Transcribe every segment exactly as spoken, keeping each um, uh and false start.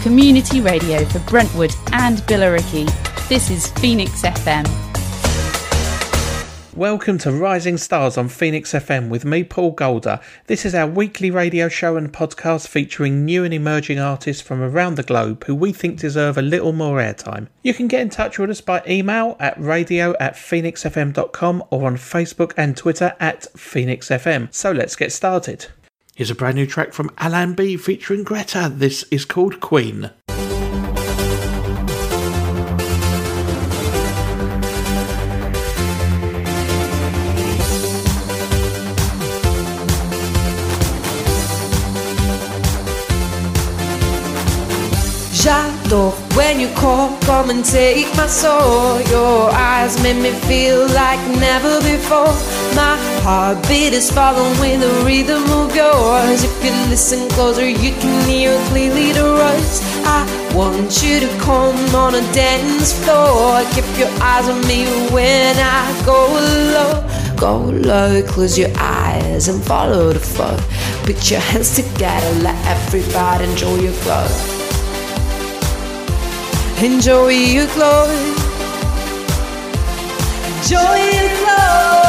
community radio for Brentwood and Billericay. This is Phoenix F M. Welcome to Rising Stars on Phoenix F M with me, Paul Golder. This is our weekly radio show and podcast featuring new and emerging artists from around the globe who we think deserve a little more airtime. You can get in touch with us by email at radio at phoenix f m dot com or on Facebook and Twitter at Phoenix F M. So let's get started. Here's a brand new track from Alan B featuring Greta. This is called Queen. J'adore when you call, come and take my soul. Your eyes make me feel like never before. My heartbeat is following the rhythm of yours. If you listen closer, you can hear clearly the words. I want you to come on a dance floor. Keep your eyes on me when I go low. Go low, close your eyes and follow the flow. Put your hands together, let everybody enjoy your glow. Enjoy your glow. Enjoy your glow.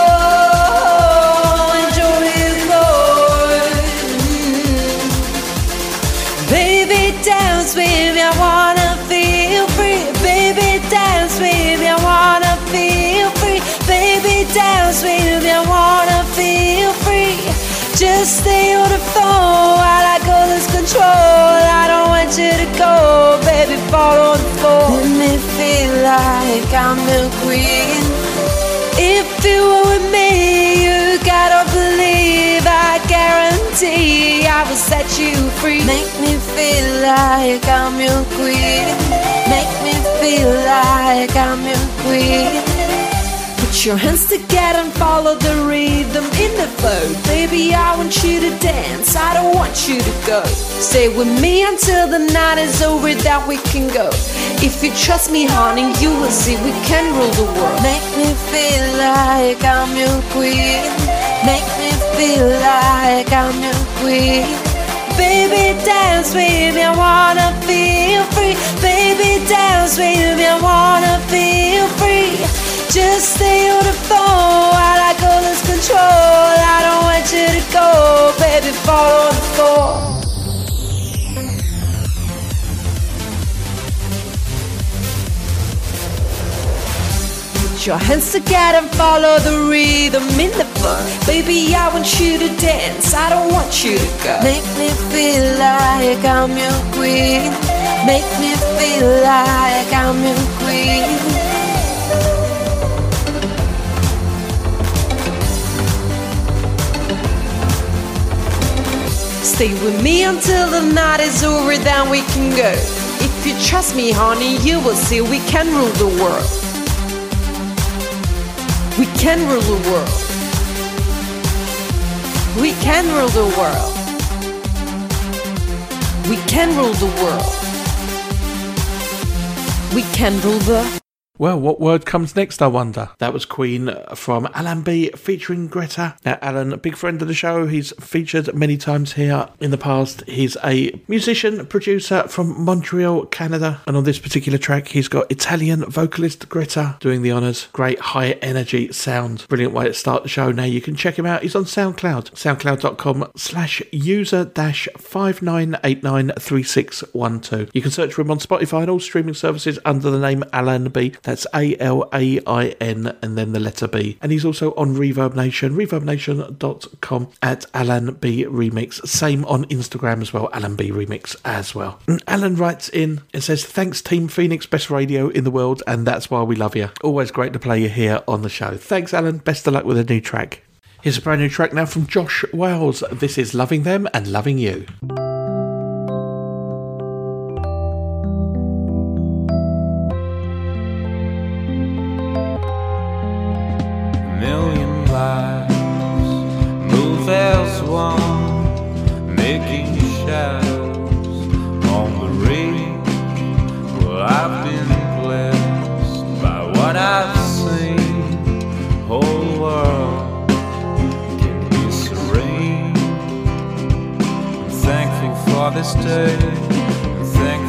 Enjoy your glow. Mm. Baby, dance with me, I wanna feel free. Baby, dance with me, I wanna feel free. Baby, dance with me, I wanna feel free. Just stay on the phone while I go lose control. I don't want you to go, baby, fall on the floor. Let me feel like I'm the queen. If you were with me, you gotta believe, I guarantee I will set you free. Make me feel like I'm your queen. Make me feel like I'm your queen. Put your hands together and follow the rhythm in the flow. Baby, I want you to dance, I don't want you to go. Stay with me until the night is over, that we can go. If you trust me, honey, you will see we can rule the world. Make me feel like I'm your queen. Make me feel like I'm your queen. Baby, dance with me, I wanna feel free. Baby, dance with me, I wanna feel free. Just stay on the phone while I go lose control. I don't want you to go, baby, fall on the floor. Put your hands together and follow the rhythm in the floor. Baby, I want you to dance, I don't want you to go. Make me feel like I'm your queen. Make me feel like I'm your queen. Stay with me until the night is over, then we can go. If you trust me, honey, you will see we can rule the world. We can rule the world. We can rule the world. We can rule the world. We can rule the... Well, what word comes next, I wonder? That was Queen from Alan B featuring Greta. Now, Alan, a big friend of the show. He's featured many times here in the past. He's a musician, producer from Montreal, Canada. And on this particular track, he's got Italian vocalist Greta doing the honours. Great high energy sound. Brilliant way to start the show. Now, you can check him out. He's on SoundCloud. SoundCloud.com slash user dash five nine eight nine three six one two. You can search for him on Spotify and all streaming services under the name Alan B. That's A L A I N and then the letter B. And he's also on Reverb Nation, reverb nation dot com at Alan B Remix. Same on Instagram as well, Alan B Remix as well. And Alan writes in and says, thanks Team Phoenix, best radio in the world, and that's why we love you. Always great to play you here on the show. Thanks Alan, best of luck with a new track. Here's a brand new track now from Josh Wales. This is Loving Them and Loving You. Million lives move as one, making shadows on the ring. Well, I've been blessed by what I've seen. Whole world can be serene. I'm thankful for this day. I'm thankful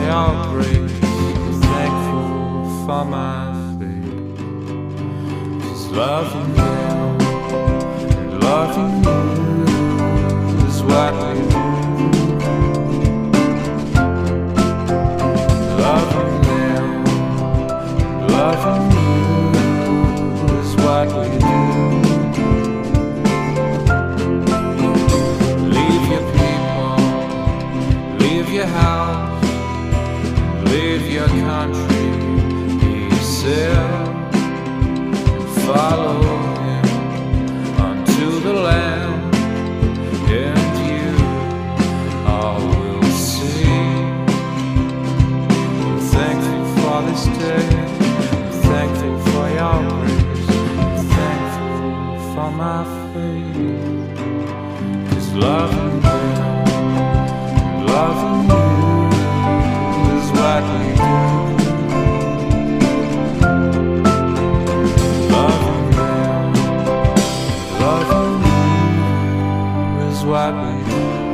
your grace. I'm thankful for my faith. 'Cause loving you and loving you is what we do. Loving you and loving you is what we do. Leave your people, leave your house, leave your country, be yourself, and follow him unto the land, and you all will see. I'm thankful for this day, I'm thankful for your grace, I'm thankful for my faith. 'Cause loving you, loving you is what we do. Loving you, loving you is what we do.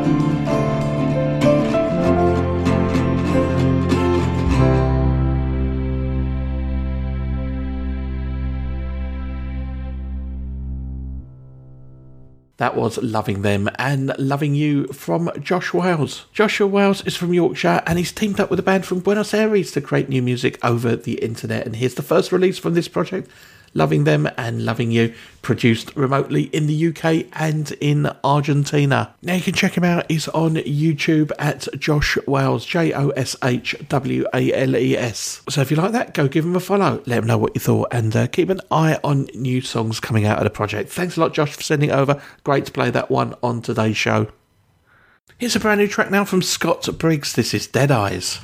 That was Loving Them and Loving You from Josh Wales. Joshua Wales is from Yorkshire and he's teamed up with a band from Buenos Aires to create new music over the internet. And here's the first release from this project, Loving Them and Loving You, produced remotely in the U K and in Argentina. Now you can check him out. He's on YouTube at Josh Wales, J O S H W A L E S. So if you like that, go give him a follow. Let him know what you thought and uh, keep an eye on new songs coming out of the project. Thanks a lot, Josh, for sending it over. Great to play that one on today's show. Here's a brand new track now from Scott Briggs. This is Dead Eyes.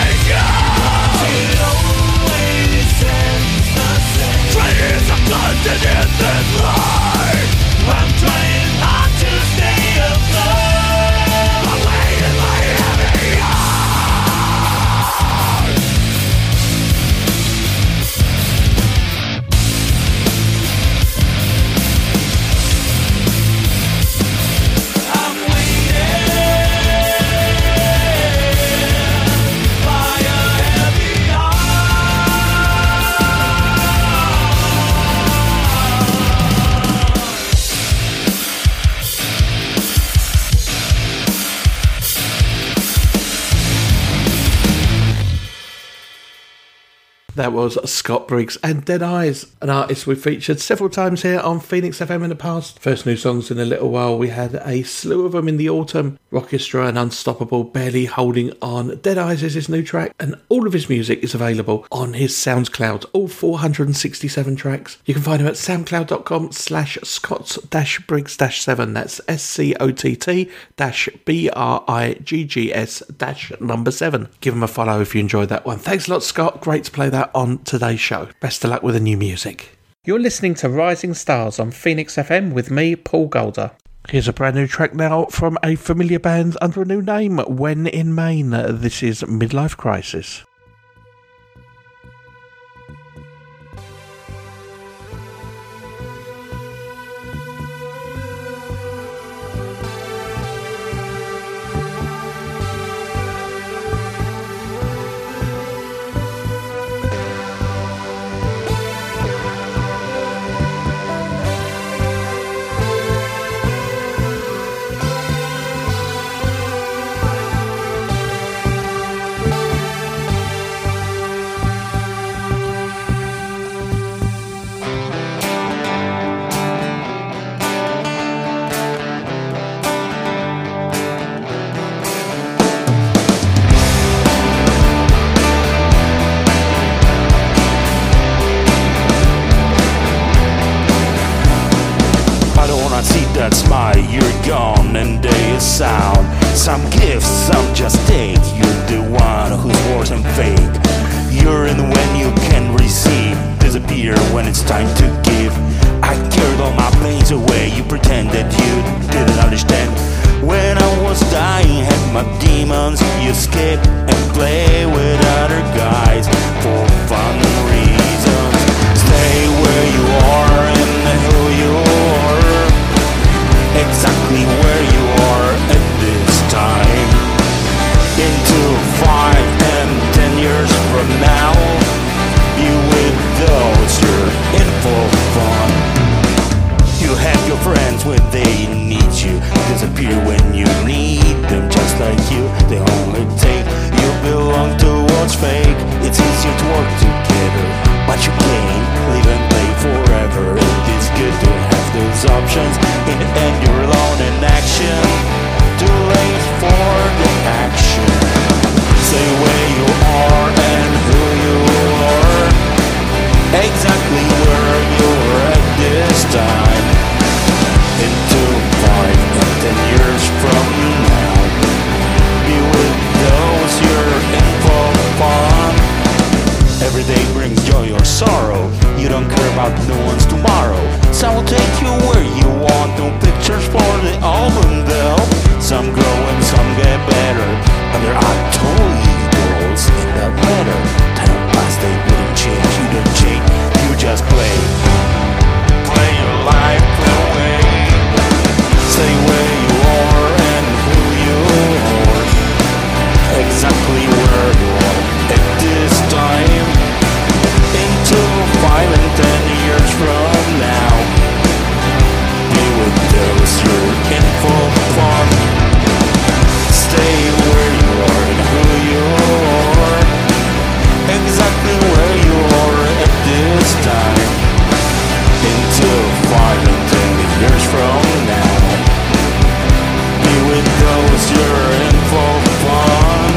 Traitors are gone. That was Scott Briggs and Dead Eyes, an artist we've featured several times here on Phoenix F M in the past. First new songs in a little while. We had a slew of them in the autumn. Rockestra and Unstoppable, Barely Holding On. Dead Eyes is his new track, and all of his music is available on his SoundCloud, all four hundred sixty-seven tracks. You can find him at soundcloud.com slash Scott dash Briggs dash seven. That's S C O T T dash B R I G G S dash number seven. Give him a follow if you enjoyed that one. Thanks a lot, Scott. Great to play that on today's show. Best of luck with the new music. You're listening to Rising Stars on Phoenix F M with me, Paul Golder. Here's a brand new track now from a familiar band under a new name, When in Maine. This is Midlife Crisis. That smile, you're gone and day is sound. Some gifts, some just take. You're the one who's worse and fake. You're in when you can receive, disappear when it's time to give. I carried all my pains away. You pretended you didn't understand. When I was dying, had my demons. You skip and play with other guys for fun reasons. Stay where you are and who you are. Exactly where you are at this time. Into five and ten years from now, you with those you're in for fun. You have your friends when they need you, disappear when you need them. Just like you, they only take. You belong to what's fake. It's easier to work together, but you can't live and play forever. It is good to have those options. In the end, you're alone in action. Too late for the action. Say where you are and who you are. Exactly where you're at this time. Into five and ten years from now, be with those you're in for fun. Every day brings joy or sorrow. You don't care about no one's tomorrow. Some will take you where you want. No pictures for the album though. Some grow and some get better, and there are totally goals in the letter. Time past they wouldn't change. You don't change. You just play. Play your life away. Say where you are and who you are. Exactly where you are at this time. Into five and ten years from now, be with those you're in for fun. Stay where you are and who you are. Exactly where you are at this time. Into five and ten years from now, be with those you're in for fun.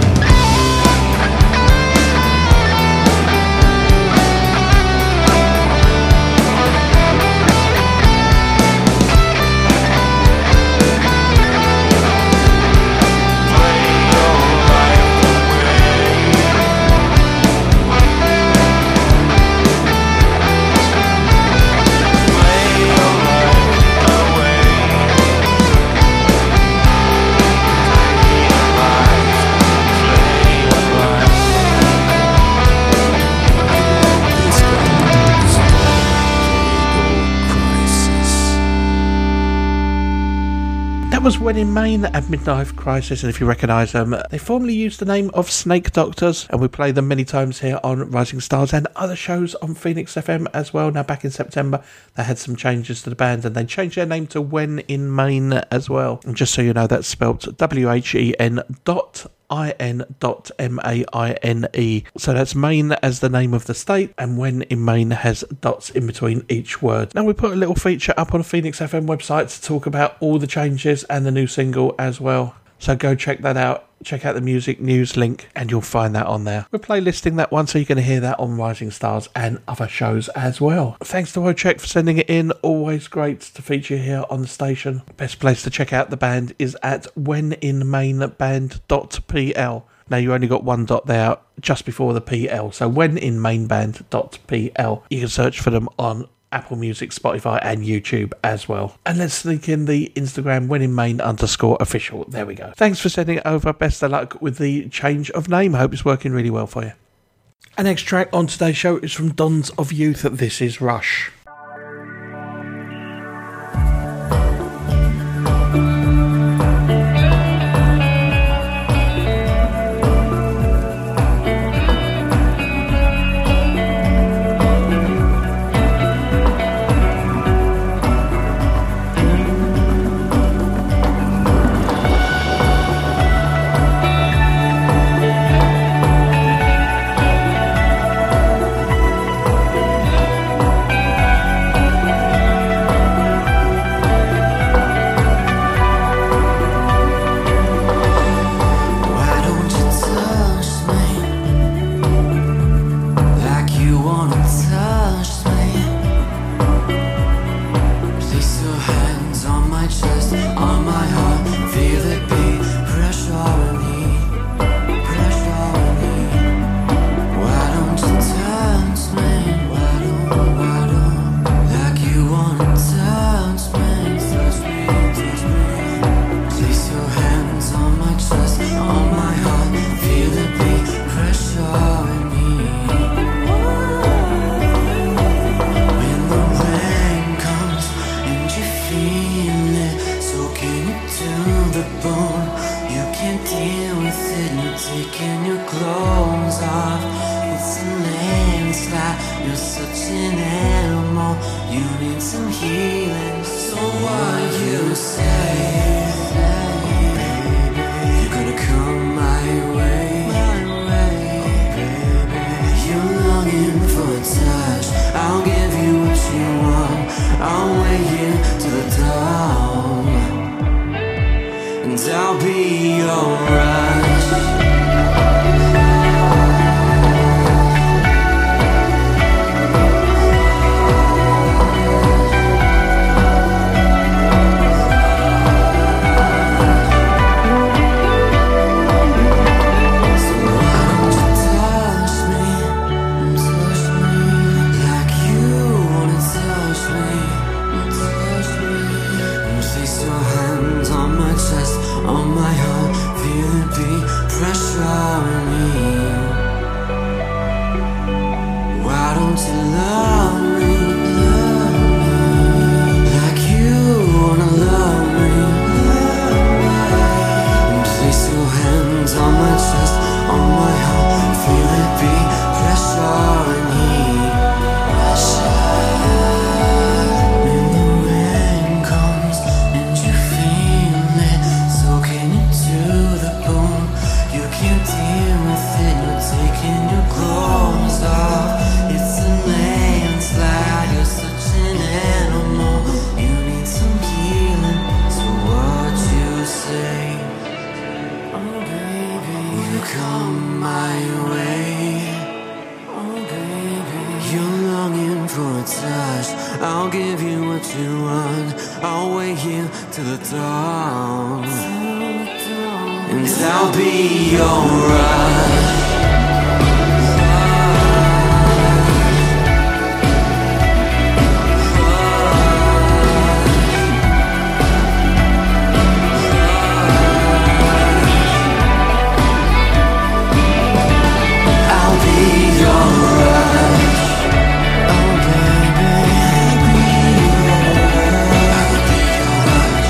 That was When in Maine at Midlife Crisis, and if you recognise them, they formerly used the name of Snake Doctors, and we play them many times here on Rising Stars and other shows on Phoenix F M as well. Now, back in September, they had some changes to the band, and they changed their name to When in Maine as well. And just so you know, that's spelt W H E N dot I N dot M A I N E. So that's Maine as the name of the state, and When in Maine has dots in between each word. Now we put a little feature up on the Phoenix F M website to talk about all the changes and the new single as well. So go check that out. Check out the music news link and you'll find that on there. We're playlisting that one so you can hear that on Rising Stars and other shows as well. Thanks to Wojciech for sending it in. Always great to feature here on the station. Best place to check out the band is at when in main band dot p l. Now you only got one dot there just before the P L. So when in main band dot p l. You can search for them on Apple Music, Spotify and YouTube as well. And let's sneak in the Instagram when in main underscore official. There we go. Thanks for sending it over. Best of luck with the change of name. Hope it's working really well for you. Our next track on today's show is from Dons of Youth. This is Rush.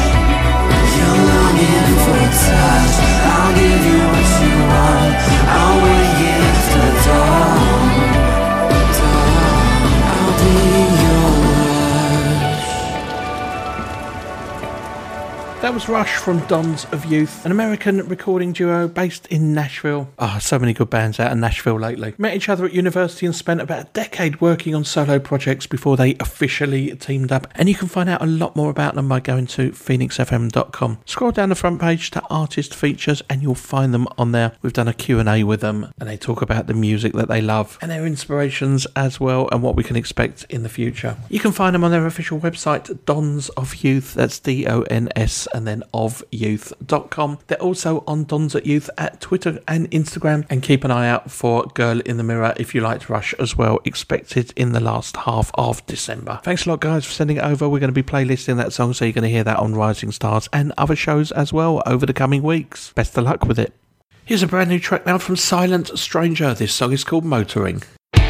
I'll give you what you want. I'll That was Rush from Dons of Youth, an American recording duo based in Nashville. Ah, oh, so many good bands out of Nashville lately. Met each other at university and spent about a decade working on solo projects before they officially teamed up. And you can find out a lot more about them by going to phoenix f m dot com. Scroll down the front page to artist features and you'll find them on there. We've done a Q and A with them and they talk about the music that they love and their inspirations as well and what we can expect in the future. You can find them on their official website, Dons of Youth. That's D O N S and then of youth dot com. They're also on Dons at Youth at Twitter and Instagram, and keep an eye out for Girl in the Mirror if you liked Rush as well, expected in the last half of December. Thanks a lot guys for sending it over. We're going to be playlisting that song, so you're going to hear that on Rising Stars and other shows as well over the coming weeks. Best of luck with it. Here's a brand new track now from Silent Stranger. This song is called Motoring.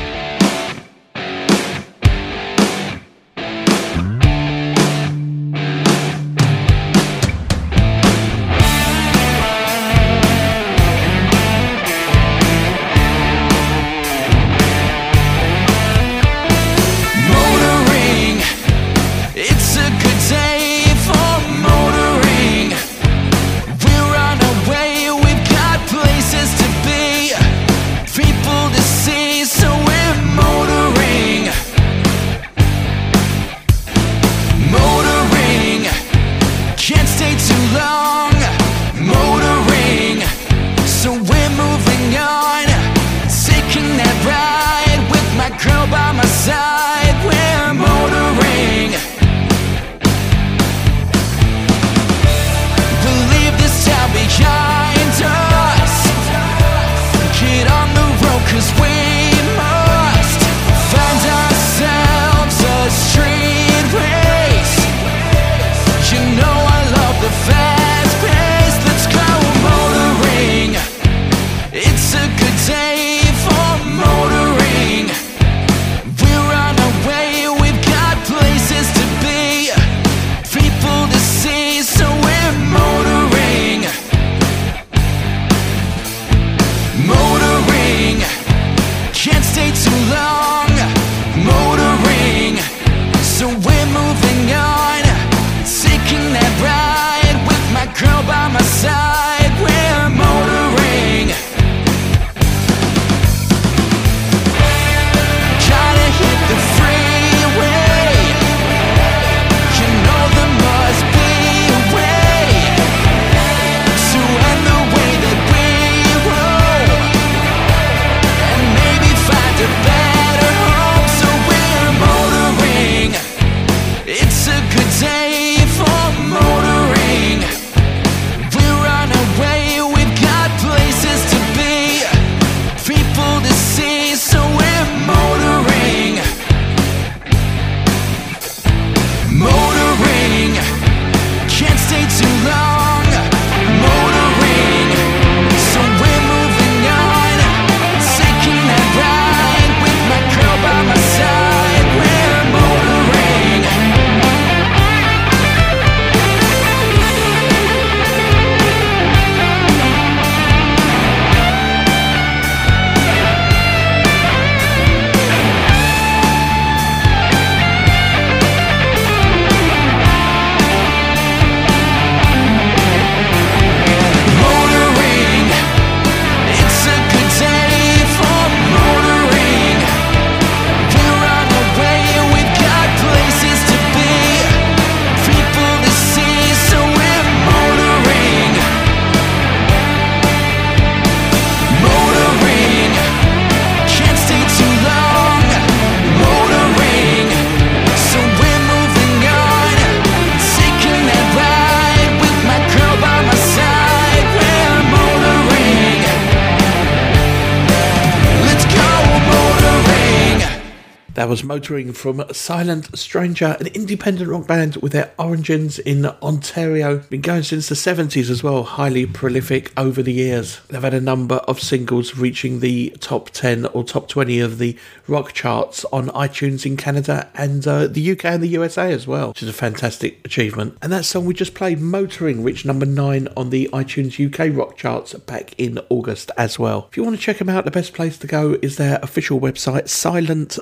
That was Motoring from Silent Stranger, an independent rock band with their origins in Ontario. Been going since the seventies as well, highly prolific over the years. They've had a number of singles reaching the top ten or top twenty of the rock charts on iTunes in Canada and uh, the U K and the U S A as well, which is a fantastic achievement. And that song we just played, Motoring, reached number nine on the iTunes U K rock charts back in August as well. If you want to check them out, the best place to go is their official website, silent stranger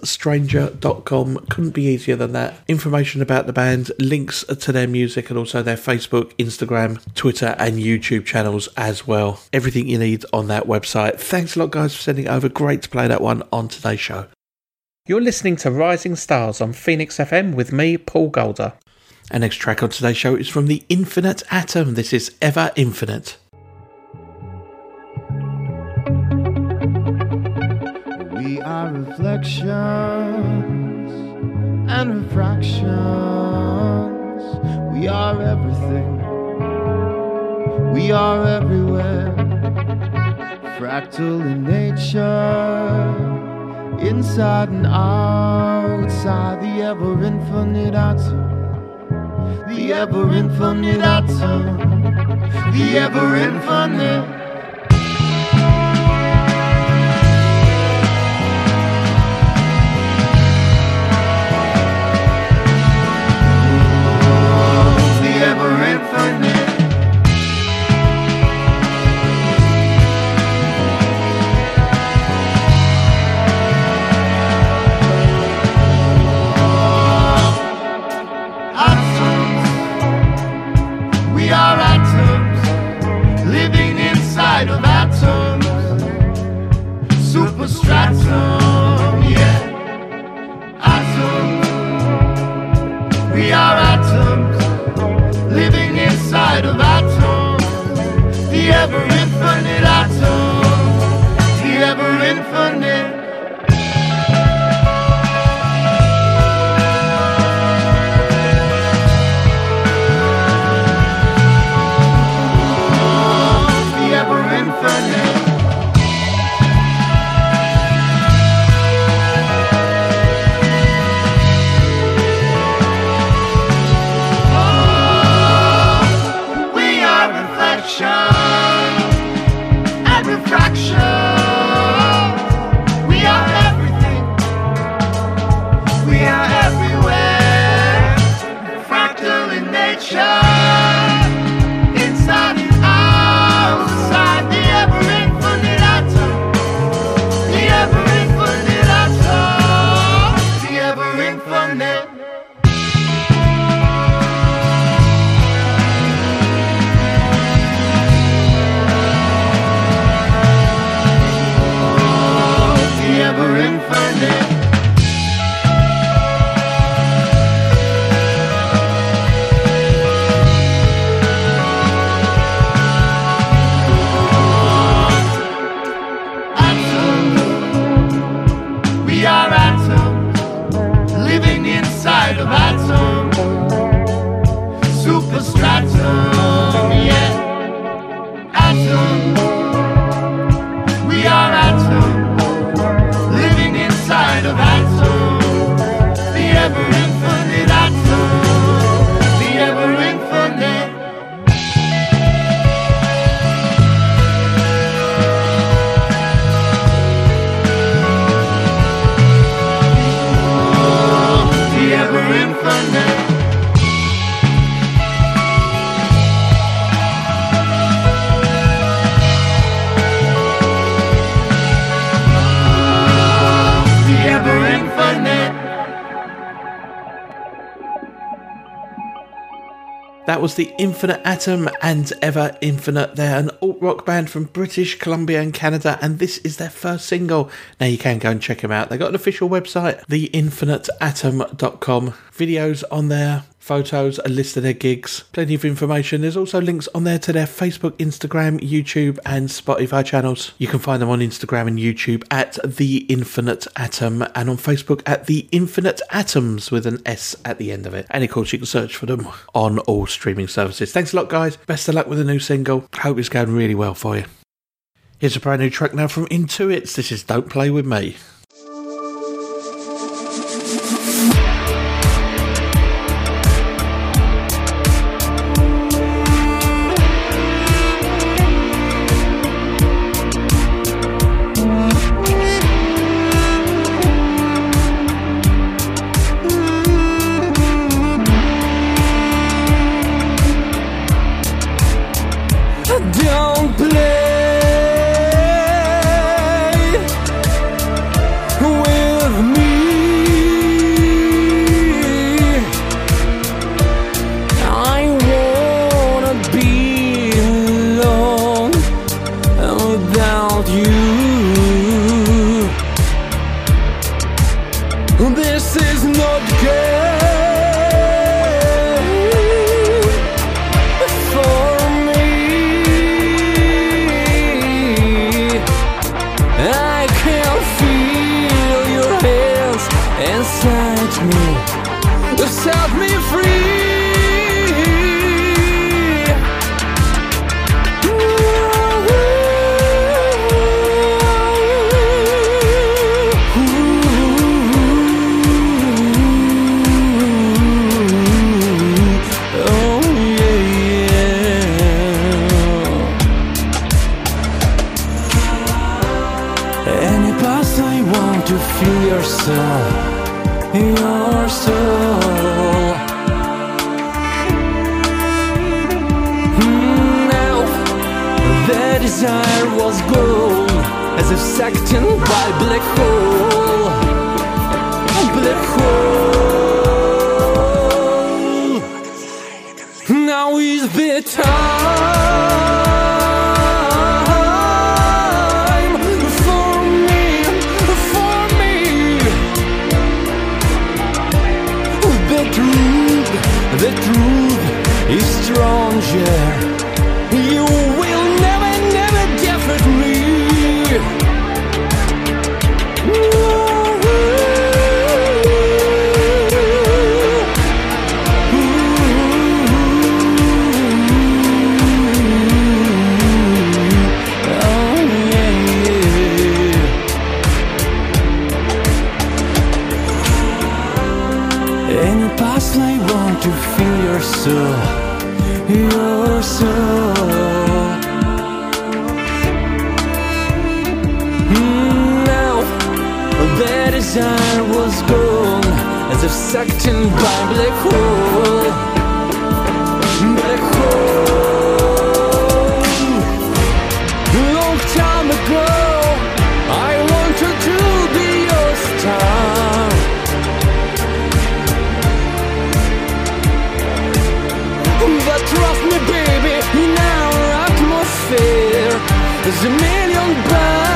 danger dot com. Couldn't be easier than that. Information about the band, links to their music, and also their Facebook, Instagram, Twitter and YouTube channels as well. Everything you need on that website. Thanks a lot, guys, for sending it over. Great to play that one on today's show. You're listening to Rising Stars on Phoenix F M with me, Paul Golder. Our next track on today's show is from the Infinite Atom. This is Ever Infinite. We are reflections and refractions. We are everything. We are everywhere. Fractal in nature, inside and outside. The ever infinite atom. The ever infinite atom. The ever infinite. Stratum, yeah, atoms. We are atoms, living inside of atoms. The ever infinite atom, the ever infinite. The ever infinite. And refraction. We are everything. We are everywhere. Fractal in nature. Inside and outside. The ever infinite atom. The ever infinite atom. The ever infinite. Superstratum, yeah, atom. We are atom, living inside of atom. The ever infinite atom, the ever infinite. The ever infinite. That was the Infinite Atom and Ever Infinite. They're an alt-rock band from British Columbia and Canada, and this is their first single. Now you can go and check them out. They've got an official website, the infinite atom dot com. Videos on there, photos, a list of their gigs, plenty of information. There's also links on there to their Facebook, Instagram, YouTube and Spotify channels. You can find them on Instagram and YouTube at The Infinite Atom, and on Facebook at The Infinite Atoms with an S at the end of it. And of course you can search for them on all streaming services. Thanks a lot, guys. Best of luck with the new single. Hope it's going really well for you. Here's a brand new track now from Intuits. This is Don't Play With Me. Don't play board game for me. I can feel your hands inside me. Set me free. Feel your soul, your soul. Mm, now the desire was gone, as if sucked in by black hole, black hole. Now is the time. The truth is stronger. You will never, never defeat me. To feel your soul, your soul. Mm, now that desire was gone, as if sucked in by black hole, black hole. Long time ago, I wanted to be your star. But trust me, baby, in our atmosphere there's a million bars.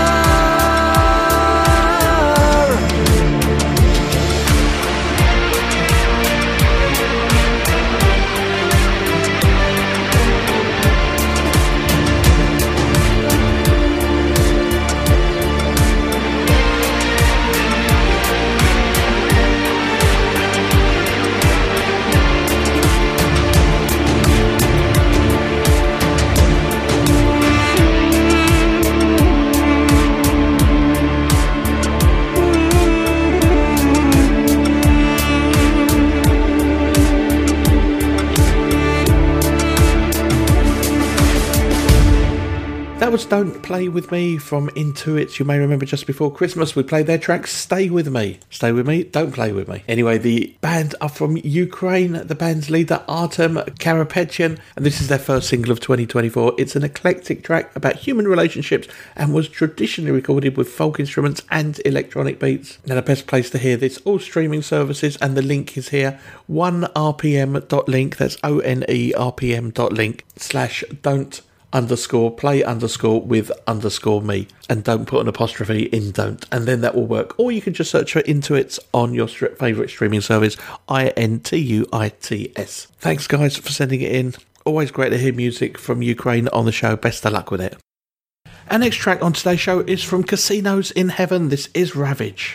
That was Don't Play With Me from Intuit. You may remember just before Christmas we played their track Stay With Me. Stay With Me, Don't Play With Me. Anyway, the band are from Ukraine. The band's leader Artem Karapetyan, and this is their first single of twenty twenty-four. It's an eclectic track about human relationships and was traditionally recorded with folk instruments and electronic beats. Now the best place to hear this, all streaming services, and the link is here, one r p m dot link, that's O N E R P M dot link, slash don't underscore play underscore with underscore me, and don't put an apostrophe in don't, and then that will work. Or you can just search for Intuits on your st- favourite streaming service, I N T U I T S. Thanks guys for sending it in. Always great to hear music from Ukraine on the show. Best of luck with it. Our next track on today's show is from Casinos in Heaven. This is Ravage.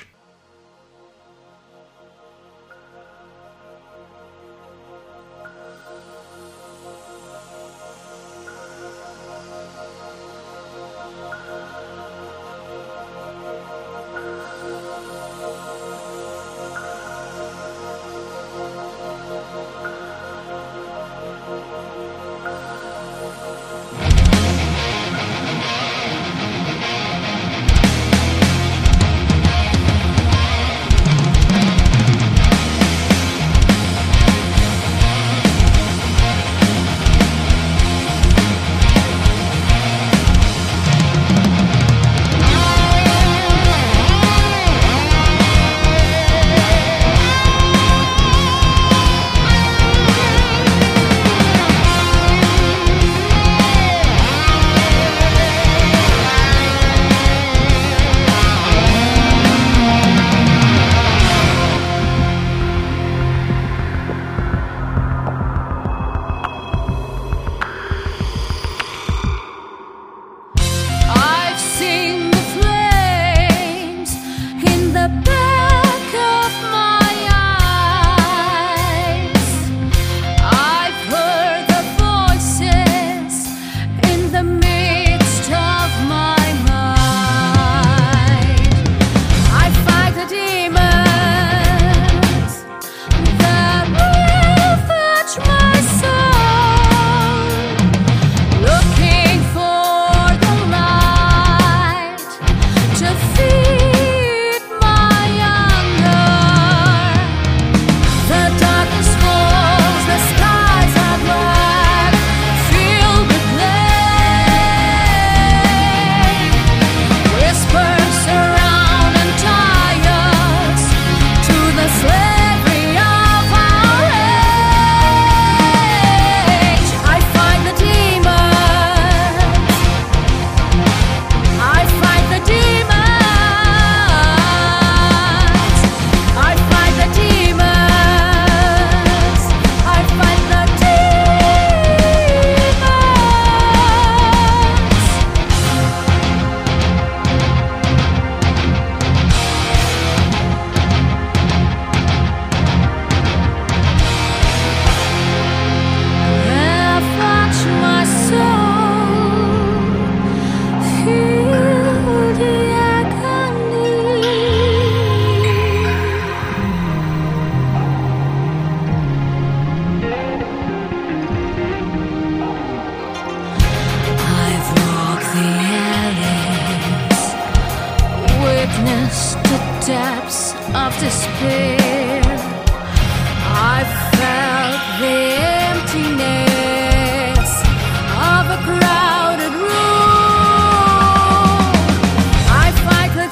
reached the depths of despair. I felt the emptiness of a crowded room. I fight the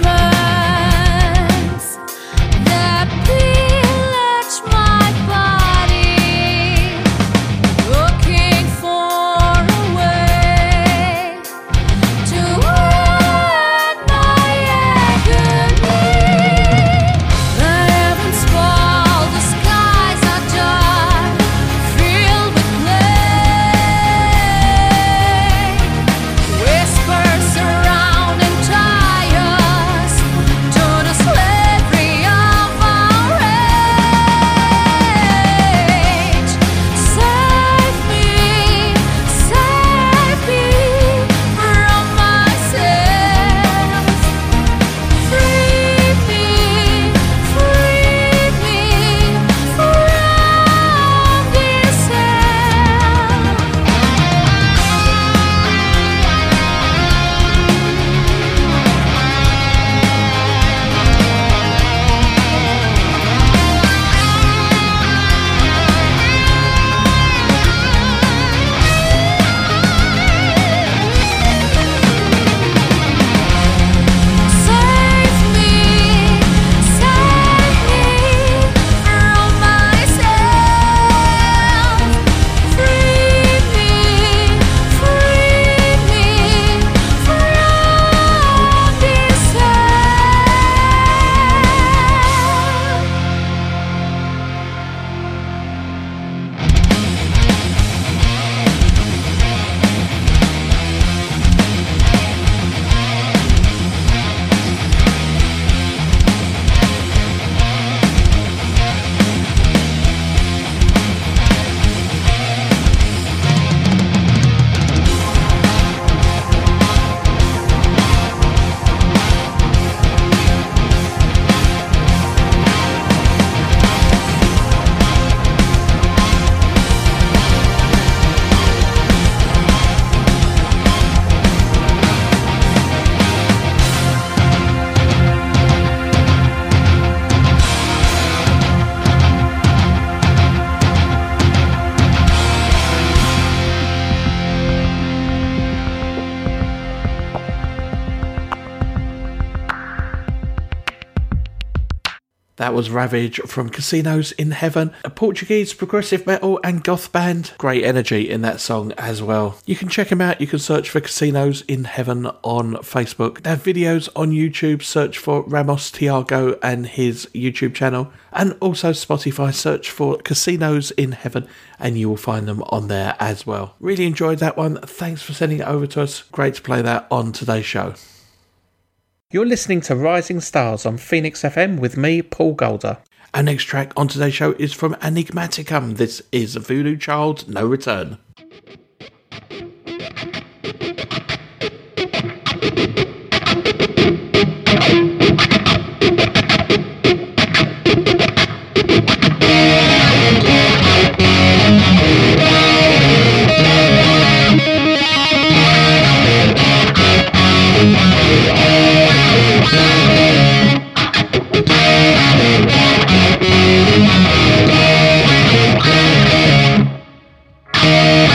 demons that pillage my body, looking for a way to end my agony. The heavens fall, the skies are dark, filled with flame. Whispers surround and tie us to the slavery of our rage. Save me, save me from myself. Free me, free me from this hell. Save me, save me from myself. Free me, free me from this That was Ravage from Casinos in Heaven, a Portuguese progressive metal and goth band. Great energy in that song as well. You can check them out. You can search for Casinos in Heaven on Facebook. They have videos on YouTube. Search for Ramos Tiago and his YouTube channel. And also Spotify. Search for Casinos in Heaven and you will find them on there as well. Really enjoyed that one. Thanks for sending it over to us. Great to play that on today's show. You're listening to Rising Stars on Phoenix F M with me, Paul Golder. Our next track on today's show is from Enigmaticum. This is Voodoo Child No Return. Thank you.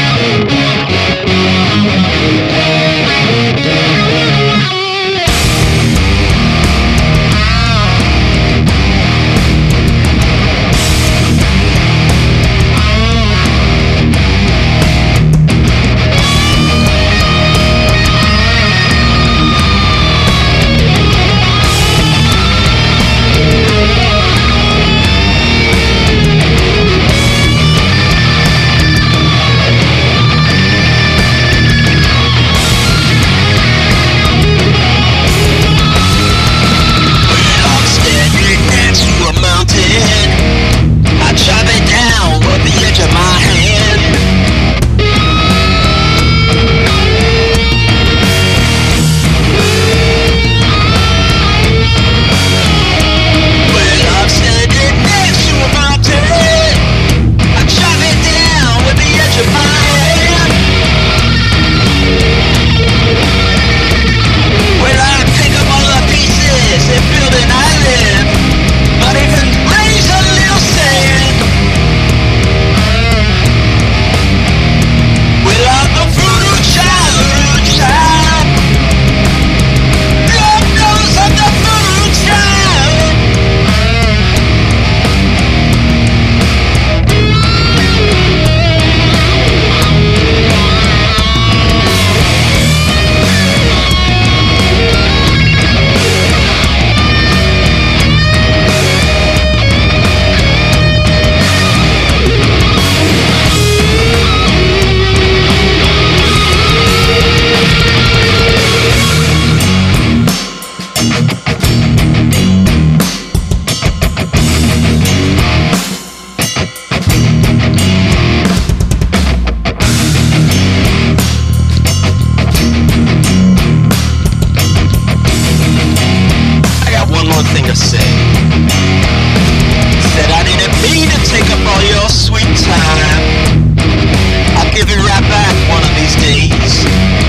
thing to say. Said I didn't mean to take up all your sweet time. I'll give it right back one of these days.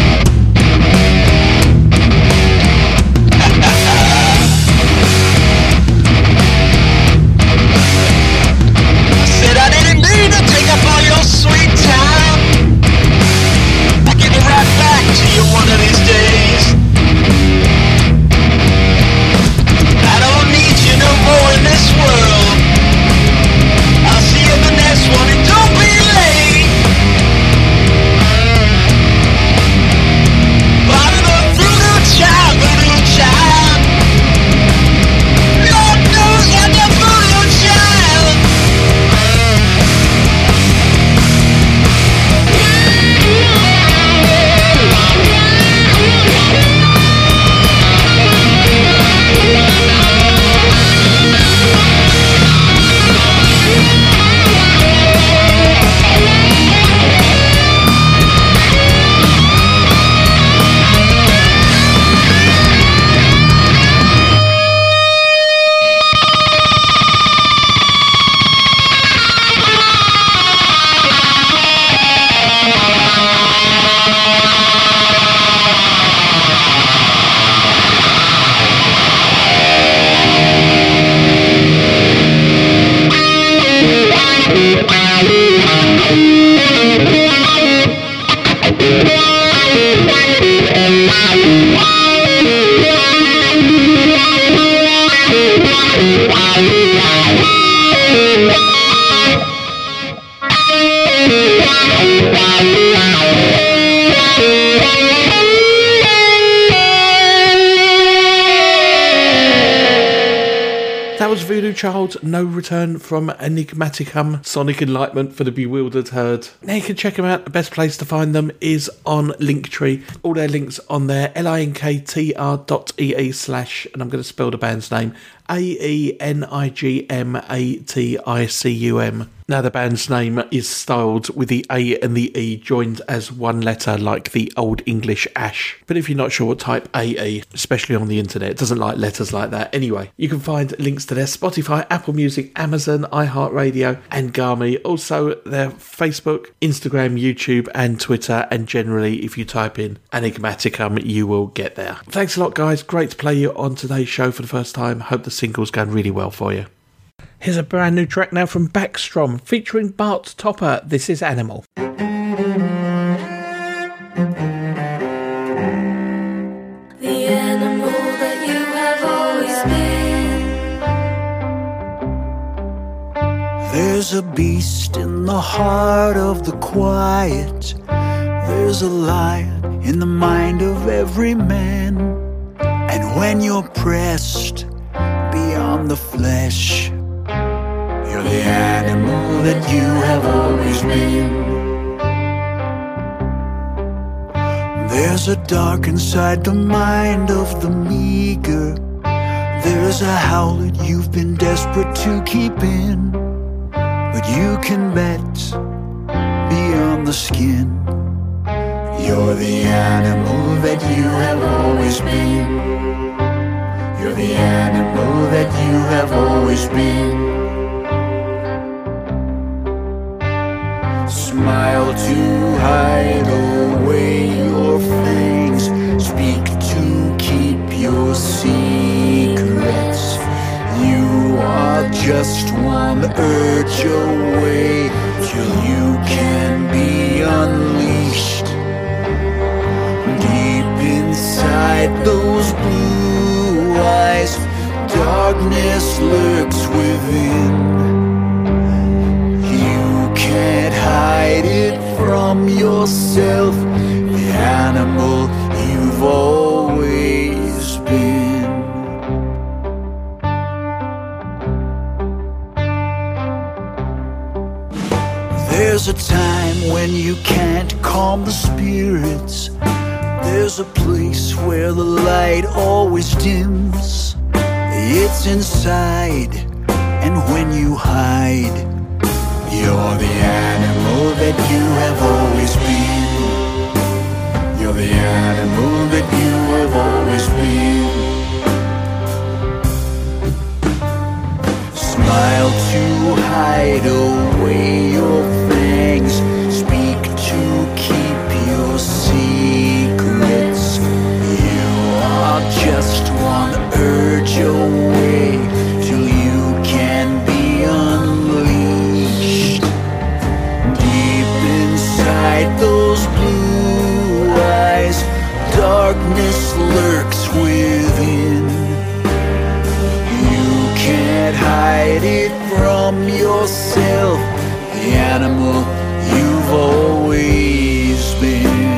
I said I didn't mean to take up all your sweet time. I'll give it right back to you one of these days. I don't need you no more in this world. I'll see you in the next one and don't be late. I'm a voodoo child, voodoo child. Lord knows I'm a voodoo child. That was Voodoo Child, No Return from Enigmaticum, Sonic Enlightenment for the Bewildered Herd. Now you can check them out. The best place to find them is on Linktree. All their links on there, linktr dot ee slash, and I'm going to spell the band's name, A E N I G M A T I C U M. Now the band's name is styled with the A and the E joined as one letter like the Old English ash. But if you're not sure what type A E, especially on the internet, it doesn't like letters like that. Anyway, you can find links to their Spotify, Apple Music, Amazon, iHeartRadio and Garmy. Also their Facebook, Instagram, YouTube and Twitter. And generally, if you type in Enigmaticum, you will get there. Thanks a lot, guys. Great to play you on today's show for the first time. Hope the single's going really well for you. Here's a brand new track now from Backstrom featuring Bart Topper. This is Animal. The animal that you have always been. There's a beast in the heart of the quiet. There's a lion in the mind of every man. And when you're pressed beyond the flesh, you're the animal that you have always been. There's a dark inside the mind of the meager. There's a howlet you've been desperate to keep in. But you can bet beyond the skin, you're the animal that you have always been. You're the animal that you have always been. Smile to hide away your fangs. Speak to keep your secrets. You are just one urge away till you can be unleashed. Deep inside those blue eyes, darkness lurks within. Can't hide it from yourself, the animal you've always been. There's a time when you can't calm the spirits. There's a place where the light always dims. It's inside, and when you hide, you're the animal that you have always been. You're the animal that you have always been. smile to hide away your fangs. Speak to keep your secrets. You are just one urge away till you can be unleashed. Deep inside those blue eyes, darkness lurks within. You can't hide it from yourself, the animal you've always been.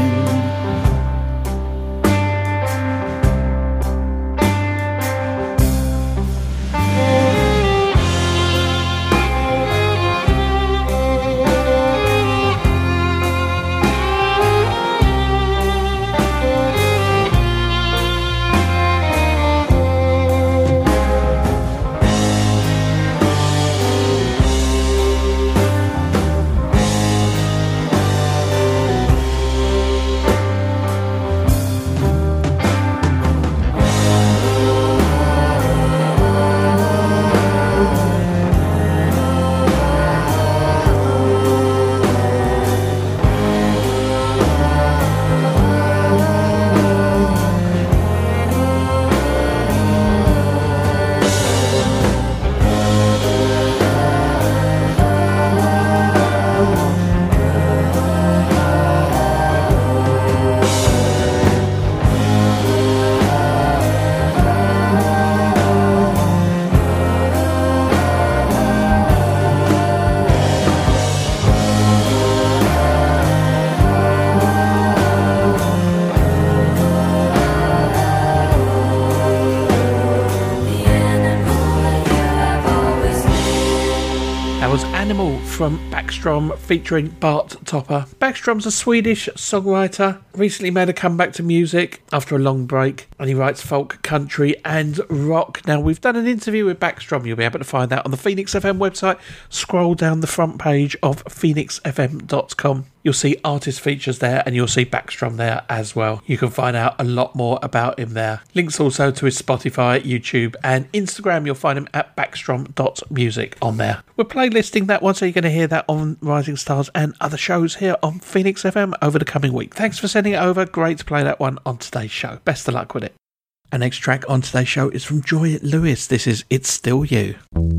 Animal from Backstrom featuring Bart Topper. Backstrom's a Swedish songwriter, recently made a comeback to music after a long break, and he writes folk, country and rock. Now, we've done an interview with Backstrom. You'll be able to find that on the Phoenix F M website. Scroll down the front page of phoenix f m dot com. You'll see artist features there, and you'll see Backstrom there as well. You can find out a lot more about him there. Links also to his Spotify, YouTube and Instagram. You'll find him at backstrom dot music on there. We're playlisting that one, so you're going to hear that on Rising Stars and other shows here on Phoenix F M over the coming week. Thanks for sending it over. Great to play that one on today's show. Best of luck with it. Our next track on today's show is from Joy Lewis. This is It's Still You.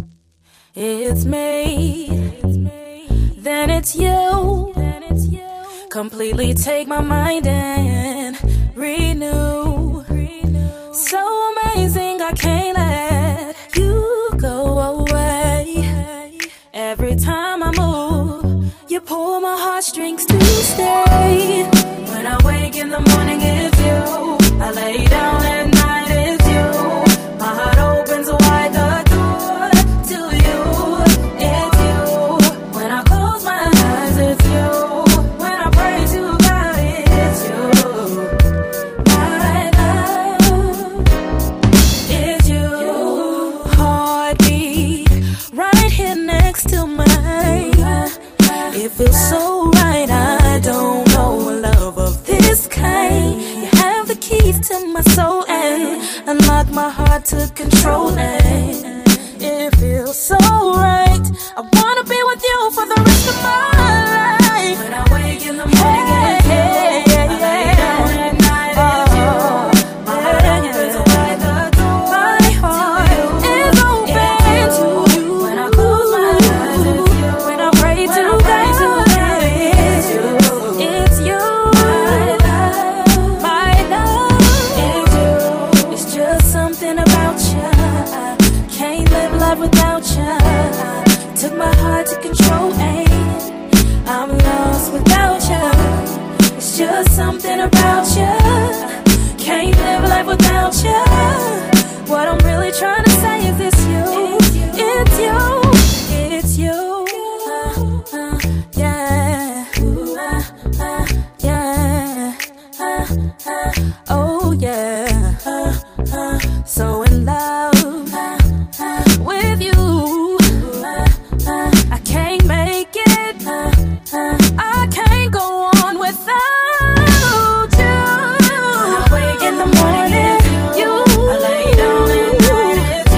It's me, then it's you. Completely take my mind and renew. So amazing, I can't let you go away. Every time I move, you pull my heartstrings to stay. When I wake in the morning, it's you. I lay down at night, it's you. My heart opens wide, the door to you. It's you. When I close my eyes, it's you. When I pray to God, it's you. My love, it's you. Heartbeat right here next to mine. It feels so right. I don't know a love of this kind. You have the keys to my soul and unlock my heart to control it. It feels so right. I wanna be with you for the rest of my life. When I wake in the morning, hey, hey, hey, I lay down at night, it's you. My heart opens wide, the door. My heart is open to you. When I close my eyes, it's you. When I pray to God, it's you. It's you. My love, my love, it's you. It's just something about you. Can't live life without you. Took my heart to control it. I'm lost without you. It's just something about you. Can't live life without you. What I'm really trying to say is it's you. It's you. It's you. Uh, uh, yeah. Uh, uh, yeah. Uh, uh, oh yeah. Uh, uh, so in love with you. I can't make it. I can't go on without you. When I wake in the morning, it's you. I lay down at night, it's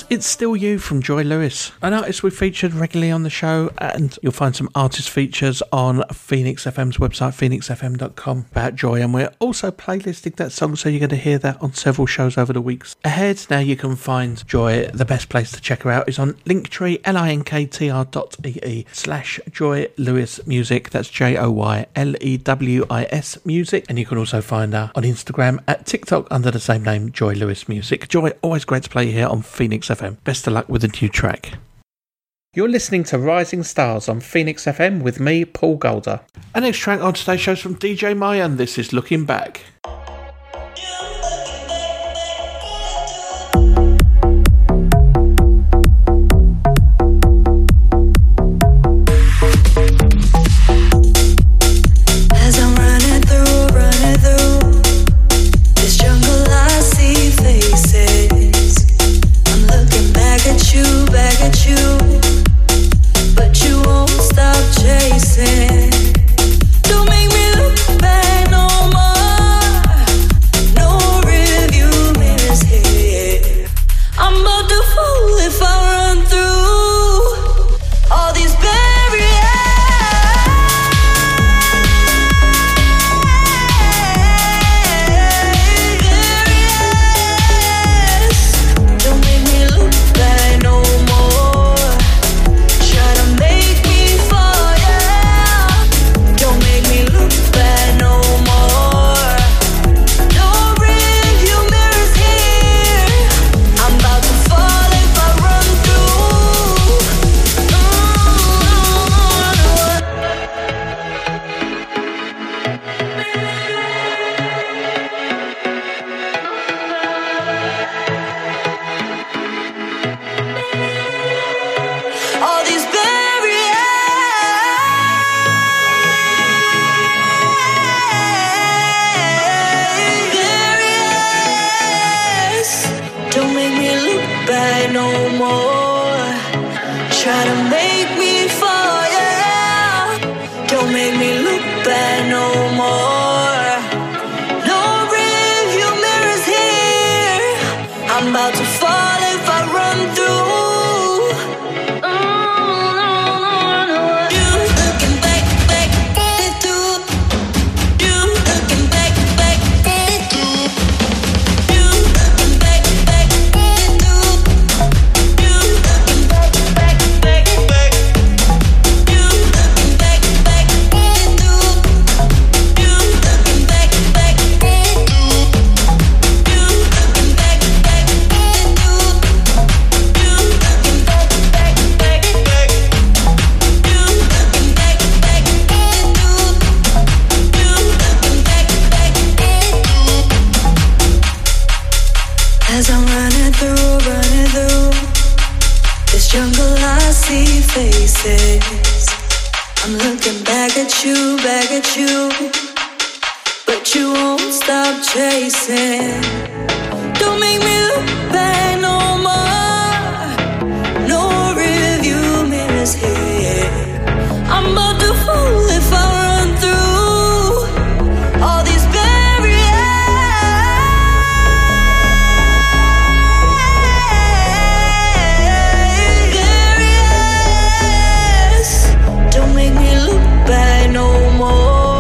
was It's Still You from Joy Lewis, an artist we featured regularly on the show, and you'll find some artist features on Phoenix F M's website, phoenix f m dot com, about Joy, and we're also playlisting that song, so you're going to hear that on several shows over the weeks ahead. Now you can find Joy, the best place to check her out is on Linktree, linktr dot ee slash Joy Lewis Music, that's J O Y L E W I S Music, and you can also find her on Instagram at TikTok under the same name, Joy Lewis Music. Joy, always great to play here on Phoenix F M. Best of luck with the new track. You're listening to Rising Stars on Phoenix F M with me, Paul Golder. Our next track on today's show is from D J Mayan. This is Looking Back. Don't make me look back no more. faces. I'm looking back at you, back at you, but you won't stop chasing. Don't make me look back no more. No review mirrors here. I'm about to fall if I run through all these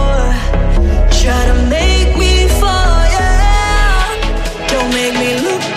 Try to make me fall, yeah. Don't make me look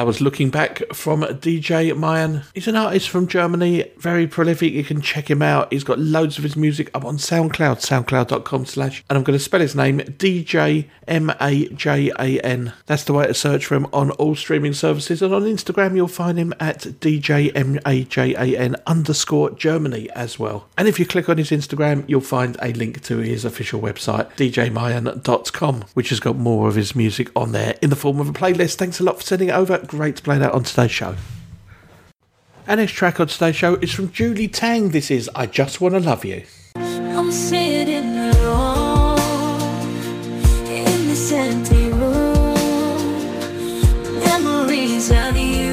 was Looking Back from D J Mayan. He's an artist from Germany, very prolific. You can check him out. He's got loads of his music up on SoundCloud, soundcloud.com slash, and I'm going to spell his name, D J M A J A N. That's the way to search for him on all streaming services, and on Instagram you'll find him at D J M A J A N underscore Germany as well. And if you click on his Instagram, you'll find a link to his official website, d j mayan dot com, which has got more of his music on there in the form of a playlist. Thanks a lot for sending it over. Great to play that on today's show. Our next track on today's show is from Julie Tang. This is I Just Wanna Love You. I'm sitting alone in this empty room. Memories of you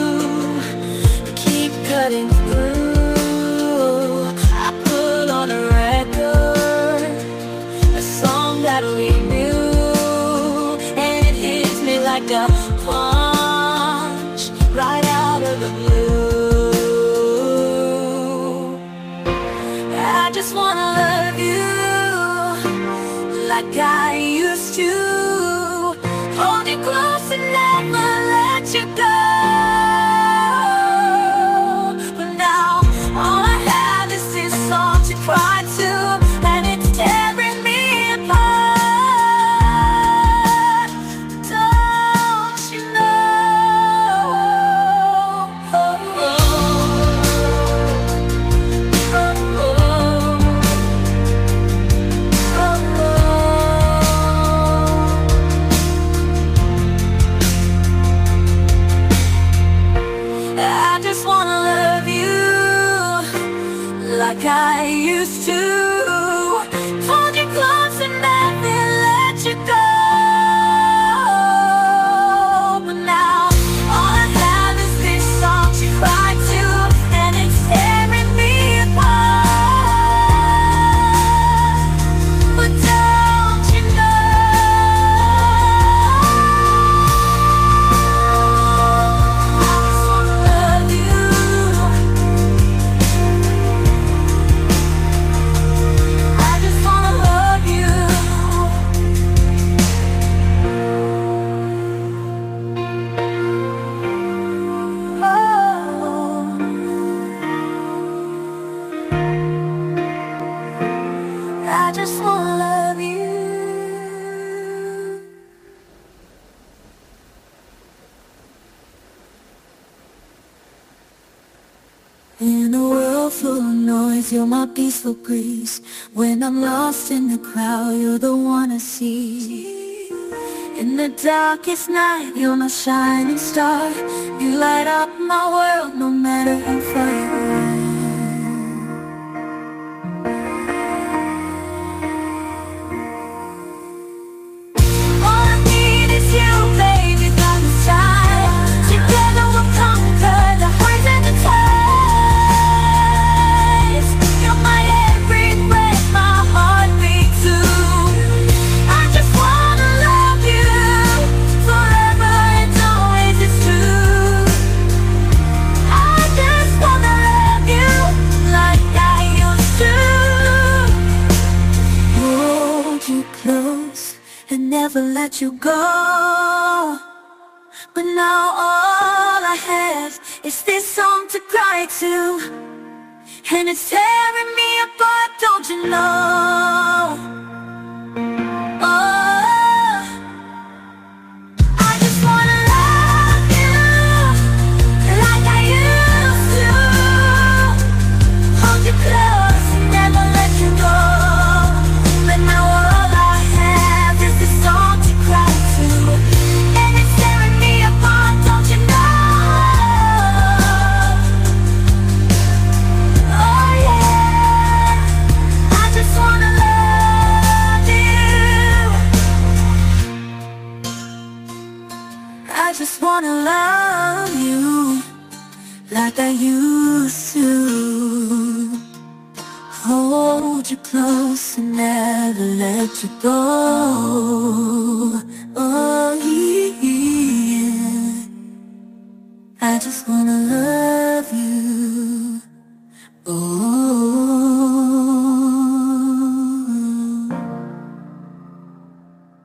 keep cutting through. I put on a record, a song that we knew, and it hits me like a punch right out of the blue. I just wanna love you like I used to, hold you close and never let you go. But now all I have is this song to cry to, and it's tearing me apart. Don't you know? Oh, oh, oh, I just wanna love you like I used to, hold you close and never let you go. But now all I have is this song to cry to, and it's tearing me apart. But don't you I just wanna love you. In a world full of noise, you're my peaceful breeze. When I'm lost in the crowd, you're the one I see. In the darkest night, you're my shining star. You light up my world no matter how far you are. Never let you go. But now all I have is this song to cry to, and it's tearing me apart, don't you know? Oh, I just wanna love you like I used to, hold you close and never let you go. But now all I have is this song to cry to, and it's tearing me apart, don't you know? Oh yeah, I just wanna love you. I just wanna love you like I used to, hold you close and never let you go. Oh yeah, I just wanna love you. Oh.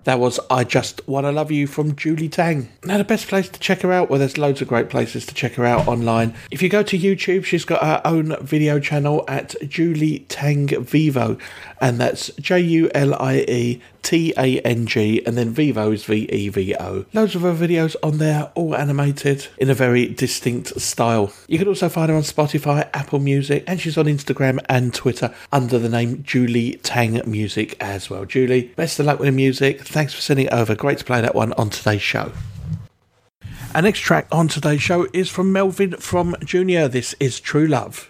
That was I Just Wanna Love You from Julie Tang. Now, the best place to check her out, well, there's loads of great places to check her out online. If you go to YouTube, she's got her own video channel at Julie Tang Vivo, and that's J U L I E T A N G, and then Vivo is V E V O. Loads of her videos on there, all animated in a very distinct style. You can also find her on Spotify, Apple Music, and she's on Instagram and Twitter under the name Julie Tang Music as well. Julie, best of luck with the music. Thanks for sending it over. Great to play that one on today's show. Our next track on today's show is from Melvin from Junior. This is True Love.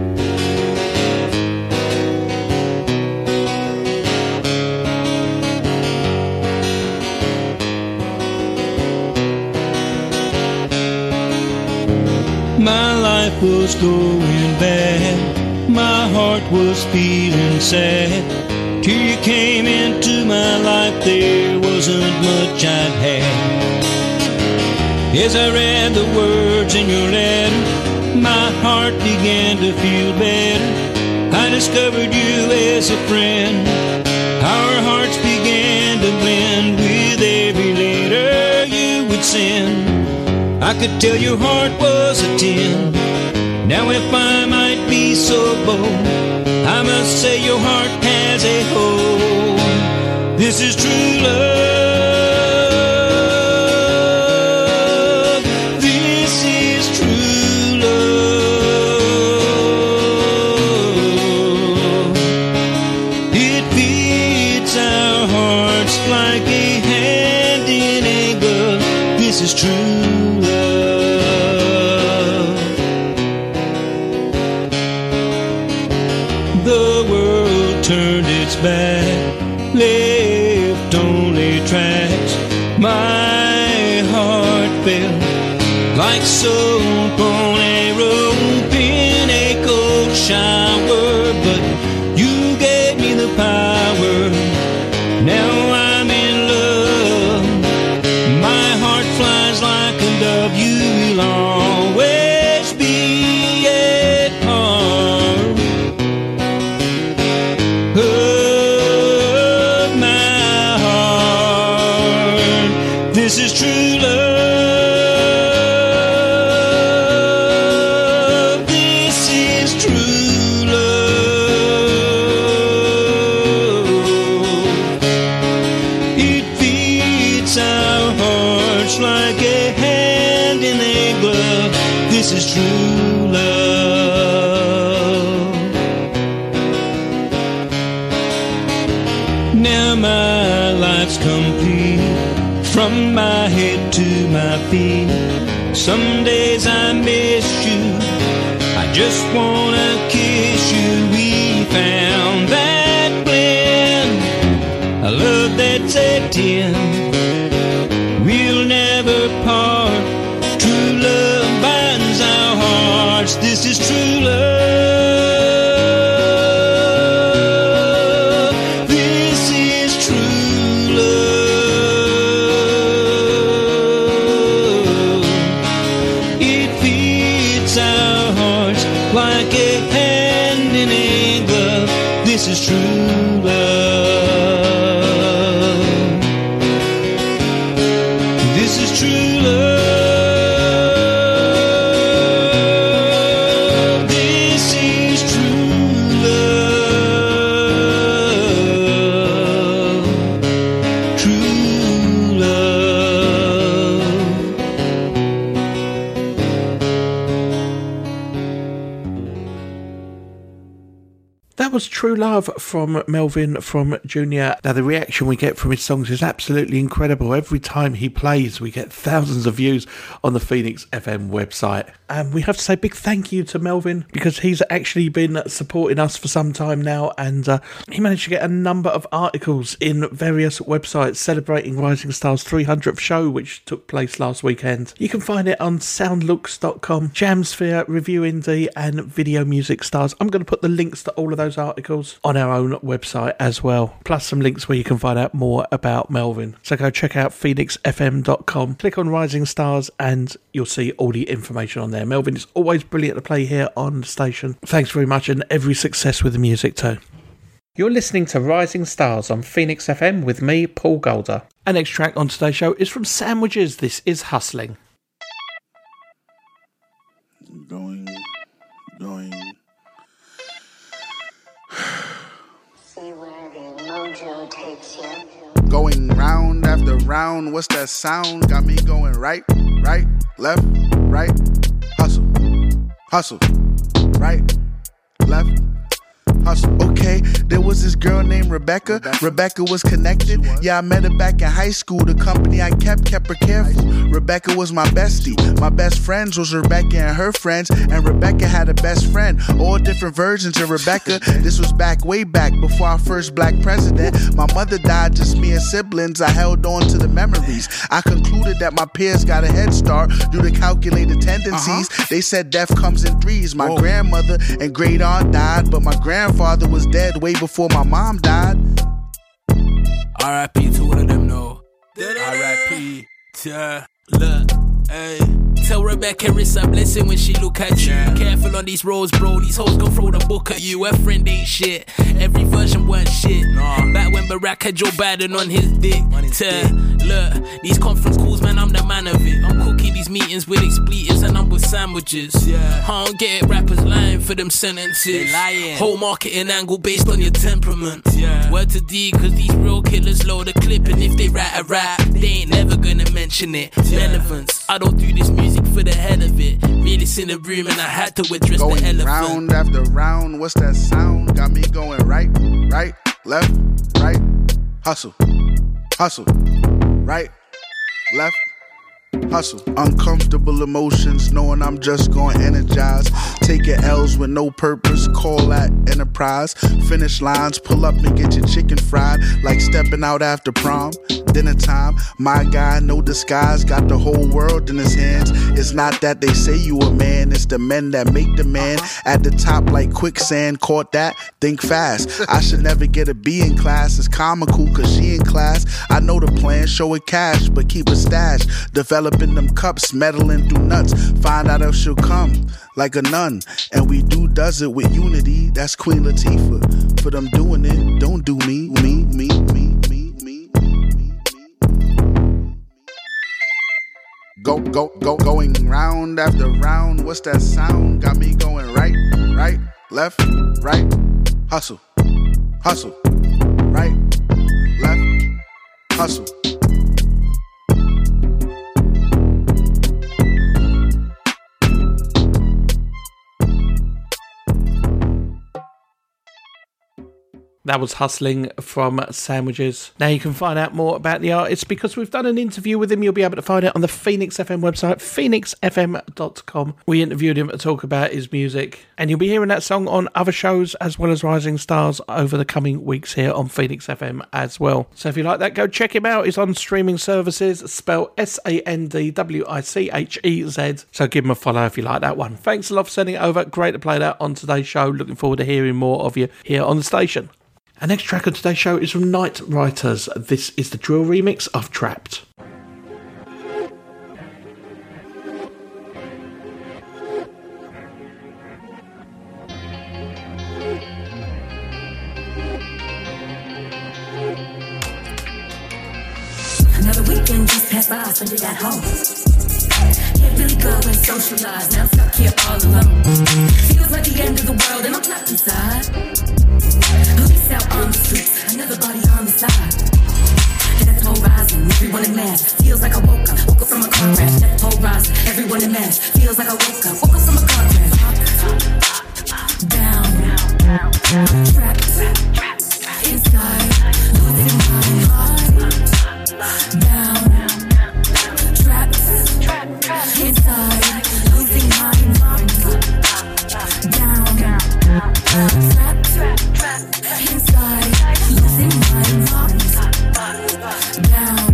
My life was going bad, my heart was feeling sad. Till you came into my life, there wasn't much I'd had. As I read the words in your letter, my heart began to feel better. I discovered you as a friend, our hearts began to blend with every letter you would send. I could tell your heart was a ten. Now if I might be so bold, I must say your heart has a hole. This is true love. This is true love. It beats our hearts like a hand in a glove. This is true love. Turned its back, left only tracks. My heart fell like soap on a rope in a cold shower, but you gave me the power. Now I'm in love. My heart flies like a dove. You will always be a part of my heart. This is true love. This is true love. It beats our hearts like a hand in a glove. This is true love. Now my life's complete, from my head to my feet. Some days I miss you, I just wanna kiss you. We found that blend, a love that's a ten. We'll never part, true love binds our hearts. This is true love. Like a hand in a glove. This is true love. This is true love. This is true love. True love. That was True Love from Melvin from Junior. Now, the reaction we get from his songs is absolutely incredible. Every time he plays, we get thousands of views on the Phoenix F M website. And we have to say a big thank you to Melvin, because he's actually been supporting us for some time now, and uh, he managed to get a number of articles in various websites celebrating Rising Star's three hundredth show, which took place last weekend. You can find it on soundlooks dot com, Jamsphere, Review Indie, and Video Music Stars. I'm going to put the links to all of those articles on our own website as well, plus some links where you can find out more about Melvin. So go check out phoenix f m dot com, click on Rising Stars, and you'll see all the information on there. Melvin is always brilliant to play here on the station. Thanks very much, and every success with the music too. You're listening to Rising Stars on Phoenix F M with me, Paul Golder. Our next track on today's show is from Sandwiches. This is Hustling. Going, going. See where the mojo takes you. Going round after round, what's that sound? Got me going right, right, left, right. Hustle, hustle, right, left. Hustle. Okay, there was this girl named Rebecca. Rebecca, Rebecca was connected. Was. Yeah, I met her back in high school. The company I kept kept her careful. Rebecca was my bestie. My best friends was Rebecca and her friends. And Rebecca had a best friend. All different versions of Rebecca. This was back way back before our first black president. My mother died, just me and siblings. I held on to the memories. I concluded that my peers got a head start due to calculated tendencies. Uh-huh. They said death comes in threes. My Whoa. grandmother and great aunt died, but my grandfather father was dead way before my mom died. R I P to one of them, no. R I P to look, hey. Tell Rebecca it's a blessing when she look at you. Yeah. Careful on these roads, bro. These hoes gon' throw the book at you. Her friend ain't shit. Every version weren't shit. Nah. Back when Barack had Joe Biden on his dick. On his dick. Look, these conference calls, man, I'm the man of it. I'm cooking these meetings with expletives and I'm with sandwiches. Yeah. I don't get it, rappers lying for them sentences. They lying. Whole marketing angle based on your temperament. Yeah. Word to D, cause these real killers load the clip. And if they write a rap, they ain't never gonna mention it. Yeah. Relevance. I don't do this music for the head of it. Realist in the room and I had to address going the elephant. Round after round, what's that sound? Got me going right, right, left, right. Hustle, hustle, right, left, hustle. Uncomfortable emotions, knowing I'm just going energize. Taking L's with no purpose, call that enterprise. Finish lines, pull up and get your chicken fried. Like stepping out after prom. Dinner time, my guy, no disguise, got the whole world in his hands. It's not that they say you a man, it's the men that make the man. At the top like quicksand, caught that, think fast. I should never get a B in class, it's comical cause she in class. I know the plan, show it cash, but keep a stash. Developing them cups, meddling through nuts. Find out if she'll come, like a nun. And we do does it with unity, that's Queen Latifah. For them doing it, don't do me, me, me, me, me. Go, go, go, going round after round. What's that sound? Got me going right, right, left, right. Hustle, hustle, right, left, hustle. That was Hustling from Sandwiches. Now you can find out more about the artist because we've done an interview with him. You'll be able to find it on the Phoenix F M website, phoenix f m dot com. We interviewed him to talk about his music. And you'll be hearing that song on other shows as well as Rising Stars over the coming weeks here on Phoenix F M as well. So if you like that, go check him out. He's on streaming services, spelled S A N D W I C H E Z. So give him a follow if you like that one. Thanks a lot for sending it over. Great to play that on today's show. Looking forward to hearing more of you here on the station. Our next track on today's show is from Night Writers. This is the drill remix of Trapped. Another weekend just passed by, spent it at home. Can't really go and socialize, now I'm stuck here all alone. Feels like the end of the world and I'm trapped inside. Police out on the streets, another body on the side. Death toll rising, everyone in mass. Feels like I woke up, woke up from a car crash. Death toll rising, everyone in mass. Feels like I woke up, woke up from a car crash. Down, down, down, trapped, inside, losing my mind. Down, trapped, inside, losing my mind. Down, trapped, inside, losing my mind. Down,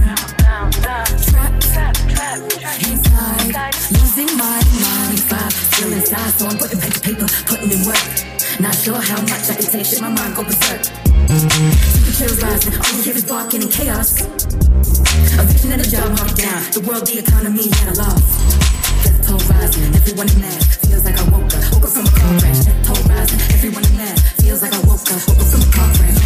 trapped, inside, losing my mind. Five, still inside, so I'm putting pen to paper, putting in work. Not sure how much I can take, shit, my mind go berserk. Temperatures rising, all you hear is barking and chaos. A vision and a job marked down, the world, the economy at a loss. Death toll rising, everyone in mad. Feels like I woke up, woke up from a car crash. Death toll rising, everyone in mad. Feels like I woke up, woke up from a car crash.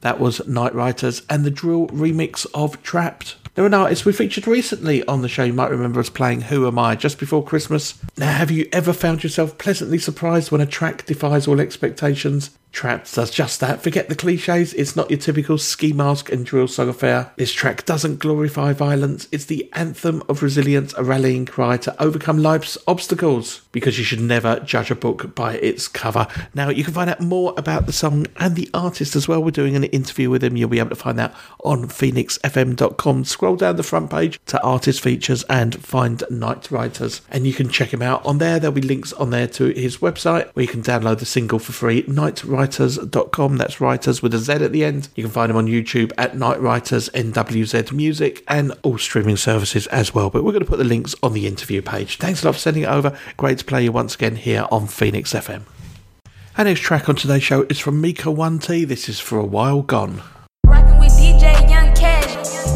That was Night Writers and the drill remix of Trapped. They're an artist we featured recently on the show. You might remember us playing Who Am I just before Christmas. Now, have you ever found yourself pleasantly surprised when a track defies all expectations? Trapped does just that. Forget the cliches, it's not your typical ski mask and drill song affair. This track doesn't glorify violence, it's the anthem of resilience, a rallying cry to overcome life's obstacles, because you should never judge a book by its cover. Now, you can find out more about the song and the artist as well. We're doing an interview with him. You'll be able to find that on phoenix f m dot com. Scroll down the front page to artist features and find Night Writers, and you can check him out on there. There'll be links on there to his website where you can download the single for free, night writers dot com. That's writers with a Z at the end. You can find him on YouTube at Night Writers N W Z Music and all streaming services as well. But we're going to put the links on the interview page. Thanks a lot for sending it over. Great to play you once again here on Phoenix F M. Our next track on today's show is from Mika one T. This is For a While Gone. Rockin' with D J Young Cash.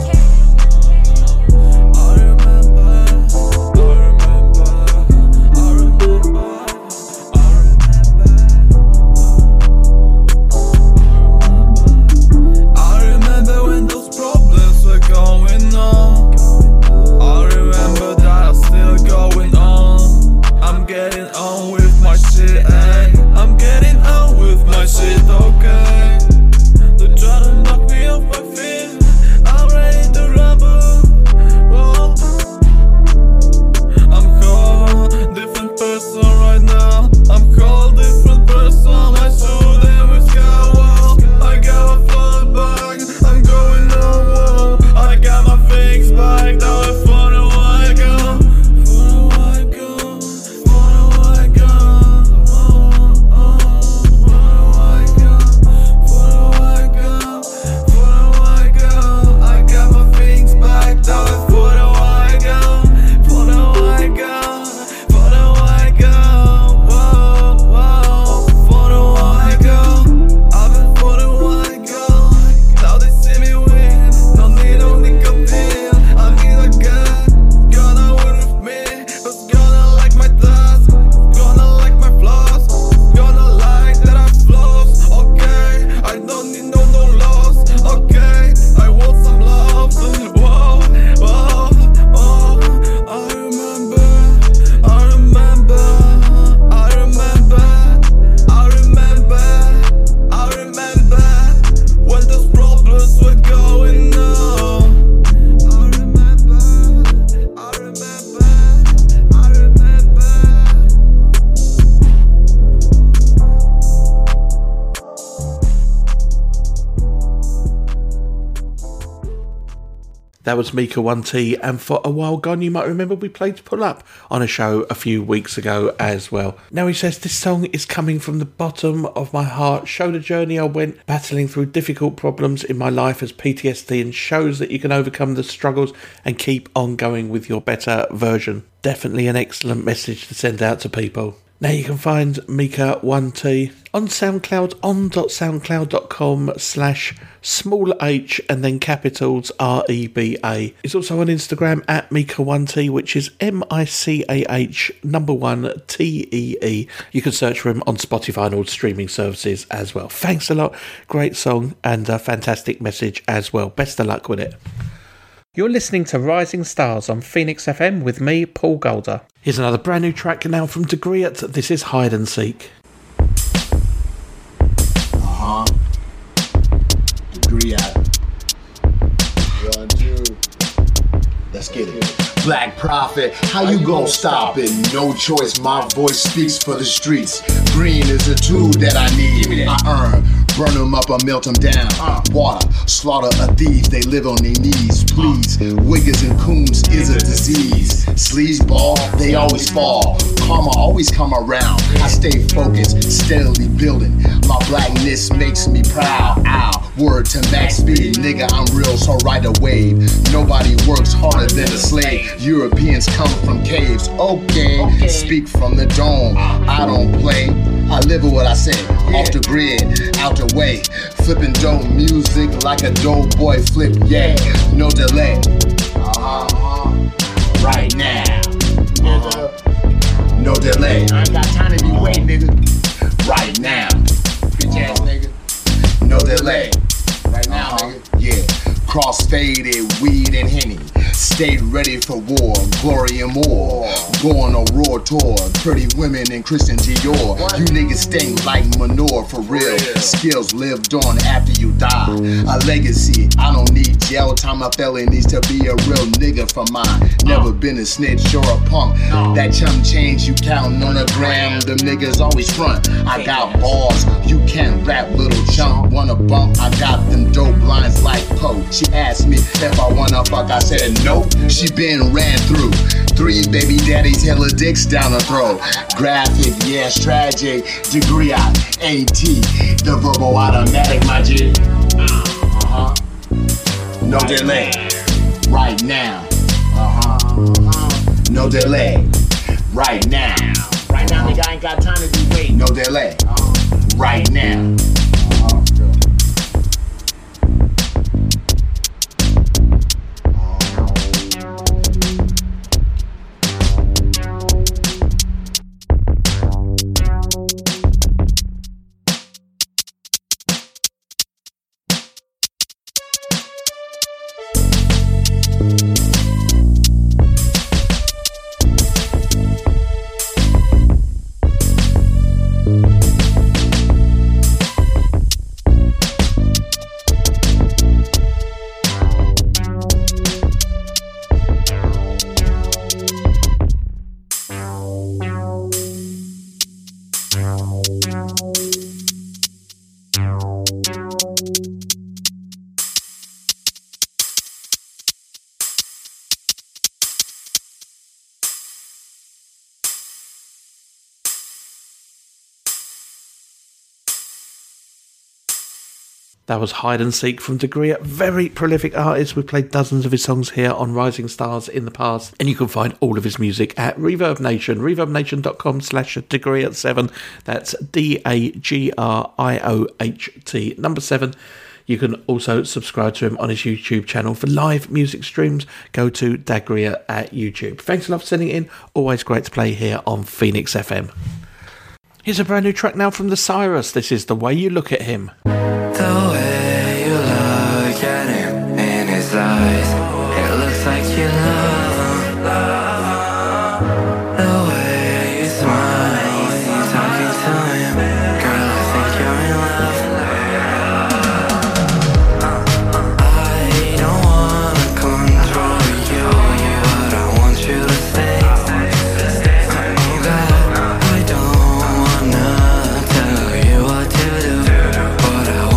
That was Mika one T, and For a While Gone, you might remember we played Pull Up on a show a few weeks ago as well. Now he says, this song is coming from the bottom of my heart, show the journey I went battling through difficult problems in my life as P T S D, and shows that you can overcome the struggles and keep on going with your better version. Definitely an excellent message to send out to people. Now you can find Mika one T on SoundCloud, on.soundcloud.com slash small h and then capitals R E B A. It's also on Instagram at Mika one T, which is M I C A H number one T E E. You can search for him on Spotify and all streaming services as well. Thanks a lot. Great song and a fantastic message as well. Best of luck with it. You're listening to Rising Stars on Phoenix F M with me, Paul Golder. Here's another brand new track now from Degreat. This is Hide and Seek. Uh-huh. Degreat. One, two. Let's get it. Black Prophet, how you gon' stop it? No choice, my voice speaks for the streets. Green is a tool that I need. I earn. Burn them up or melt them down. Uh, Water, slaughter a thief, they live on their knees. Please, wiggers and coons is a disease. Sleaze ball, they always fall. Karma always come around. I stay focused, steadily building. My blackness makes me proud. Ow, word to max speed, nigga, I'm real, so ride a wave. Nobody works harder than a slave. Europeans come from caves, okay. okay. Speak from the dome, I don't play. I live with what I say, yeah. Off the grid, out the way. Flipping dope music like a dope boy flip, yeah. No delay, uh-huh. Right now, uh-huh. No delay. I ain't got time to be waiting, nigga. Right now, bitch ass nigga. No delay. Cross-faded, weed and Henny. Stayed ready for war, glory and more. Go on a raw tour, pretty women and Christian Dior. You niggas stink like manure for real. Skills lived on after you die. A legacy, I don't need jail time. My felonies to be a real nigga for mine. Never been a snitch or a punk. That chum change you counting on a gram. Them niggas always front. I got balls, you can't rap, little chump. Wanna bump? I got them dope lines like Poe. She asked me if I wanna fuck, I said nope. She been ran through. Three baby daddies, hella dicks down the throat. Graphic, yes, tragic. Degree out, AT. The verbal automatic, my G. Uh-huh. No delay. Right now. Uh-huh. No delay. Right now. Right now, nigga, I ain't got time to be waiting. No delay. Right now. That was Hide and Seek from Degree, a very prolific artist. We've played dozens of his songs here on Rising Stars in the past, and you can find all of his music at Reverb Nation, reverbnation.com slash degree at seven. That's D A G R I O H T, number seven. You can also subscribe to him on his YouTube channel for live music streams. Go to Dagria at YouTube. Thanks a lot for sending it in. Always great to play here on Phoenix F M. Here's a brand new track now from the Cyrus. This is The Way You Look at Him. The way you look at him in his eyes, it looks like you love him. The way you smile when you're talking to him, girl, I think you're in love. I don't wanna control you, but I want you to stay. Oh God, I don't wanna tell you what to do, but I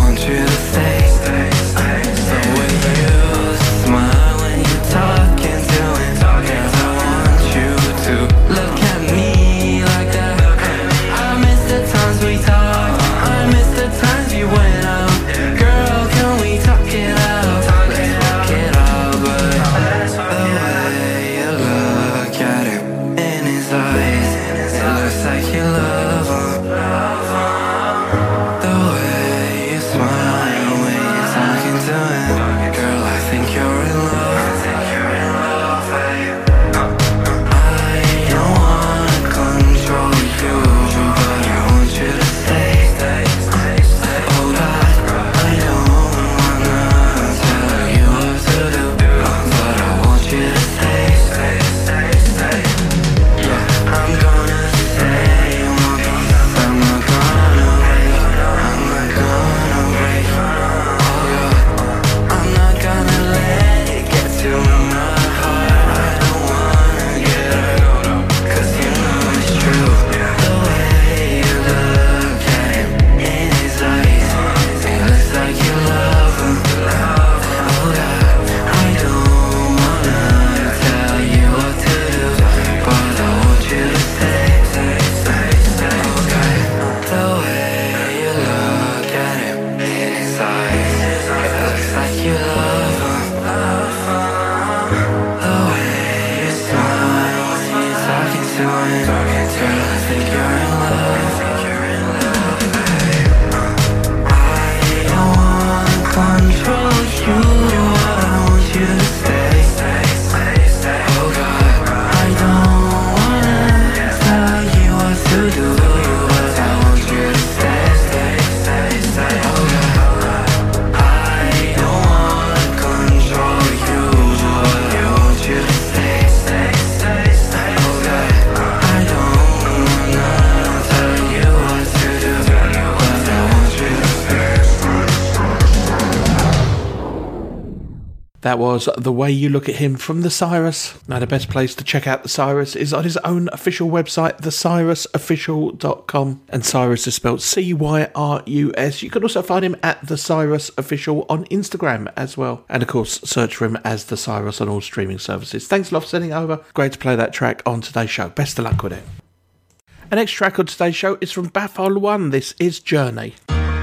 That was The Way You Look at Him from The Cyrus. Now, the best place to check out The Cyrus is on his own official website, the cyrus official dot com. And Cyrus is spelled C Y R U S. You can also find him at The Cyrus Official on Instagram as well. And of course, search for him as The Cyrus on all streaming services. Thanks a lot for sending over. Great to play that track on today's show. Best of luck with it. The next track on today's show is from Baffle One. This is Journey.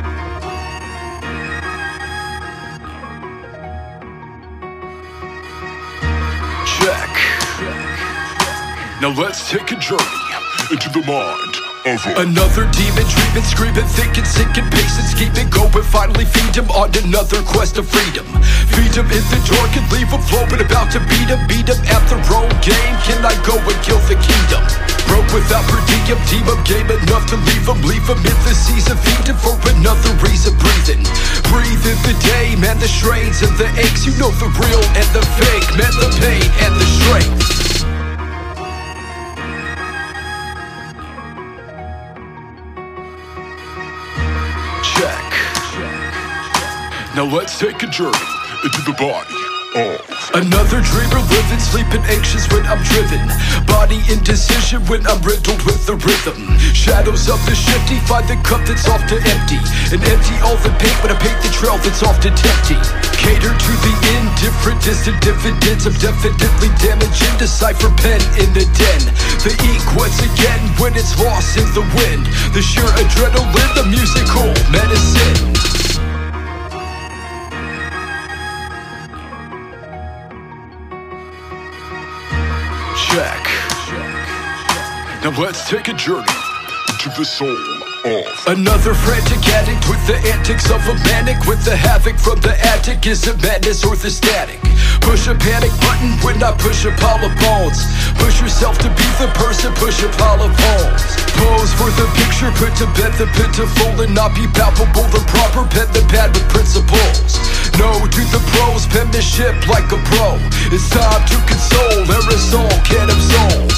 Check. Now let's take a journey into the mind of another demon dreaming, screaming, thinking, sinking, pacing, scheming, going, finally feed him on another quest of freedom. Feed him in the dark and leave him flowing, about to beat him, beat him at the wrong game. Can I go and kill the kingdom? Broke without per diem, team up game enough to leave him, leave him in the season, feed him for another reason, breathing. Breathe in the day, man, the strains and the aches, you know the real and the fake, man, the pain and the strength. Now let's take a journey into the body of another dreamer, living, sleeping, anxious when I'm driven. Body indecision when I'm riddled with the rhythm. Shadows of the shifty, find the cup that's often empty. And empty all the paint when I paint the trail that's often tempting. Cater to the indifferent, distant dividends. I'm definitely damaging, decipher pen in the den. The ink once again when it's lost in the wind. The sheer adrenaline, the musical medicine. Check. Now let's take a journey into the soul of another frantic addict with the antics of a manic, with the havoc from the attic. Is it madness or the static? Push a panic button when I push a pile of bones. Push yourself to be the person, push a pile of bones. Pose for the picture, put to bed the pitiful and not be palpable. The proper pen the pad with principles. No to the pros, penmanship like a pro. It's time to console, aerosol can't absolve.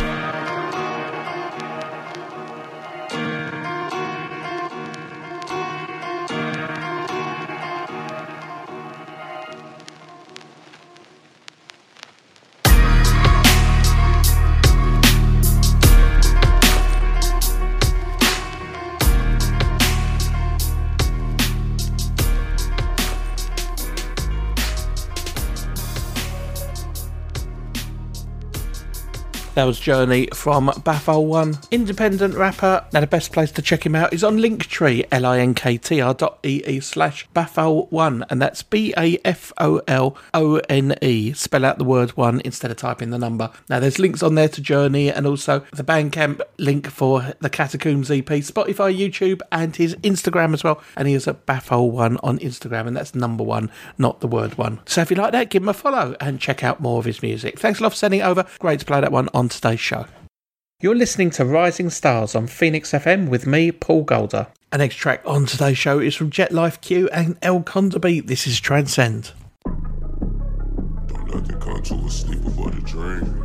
That was Journey from Baffle One, independent rapper. Now the best place to check him out is on Linktree, L-I-N-K-T-R dot E-E slash Baffle One, and that's B A F O L O N E. Spell out the word one instead of typing the number. Now there's links on there to Journey and also the Bandcamp link for the Catacombs E P, Spotify, YouTube, and his Instagram as well. And he is at Baffle One on Instagram, and that's number one, not the word one. So if you like that, give him a follow and check out more of his music. Thanks a lot for sending it over. Great to play that one on today's show. You're listening to Rising Stars on Phoenix F M with me, Paul Golder. The next track on today's show is from Jet Life Q and El Condabeat. This is Transcend. Don't nothing come to a sleeper but a dream.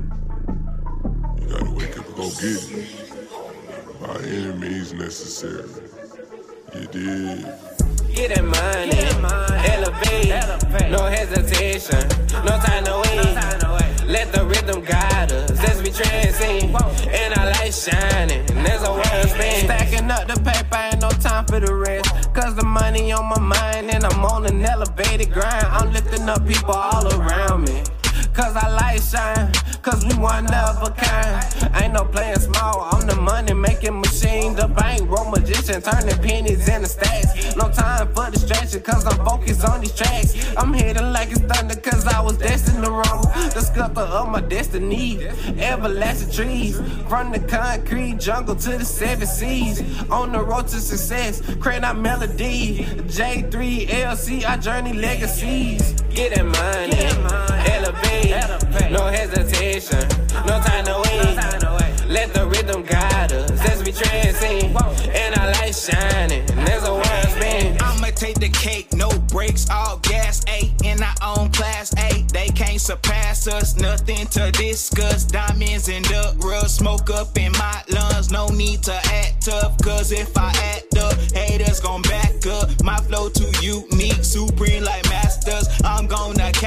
You gotta wake up and go get it. By any means necessary. You did. Get that money, elevate, elevate, no hesitation, no time to wait. Let the rhythm guide us as we transcend, and our light shining as the world spins. Stacking up the paper, ain't no time for the rest, cause the money on my mind and I'm on an elevated grind. I'm lifting up people all around me, cause I light shine, cause we one of a kind. Ain't no playing small, I'm the money making machine, the bankroll magician, turning pennies into stacks. No time for distraction, cause I'm focused on these tracks. I'm hitting like it's thunder, cause I was destined to rumble. The sculptor of my destiny, everlasting trees, from the concrete jungle to the seven seas. On the road to success, create our melody. J three L C, our journey legacies. Get that money, elevate, no hesitation, no time to wait. Let the rhythm guide us as we transcend, and our light shining as the world spins. I'ma take the cake, no brakes, all gas, A, in our own class, A. They can't surpass us, nothing to discuss. Diamonds in the rust, smoke up in my lungs. No need to act tough, cause if I act up, haters gon' back up. My flow too unique, supreme like masters. I'm gonna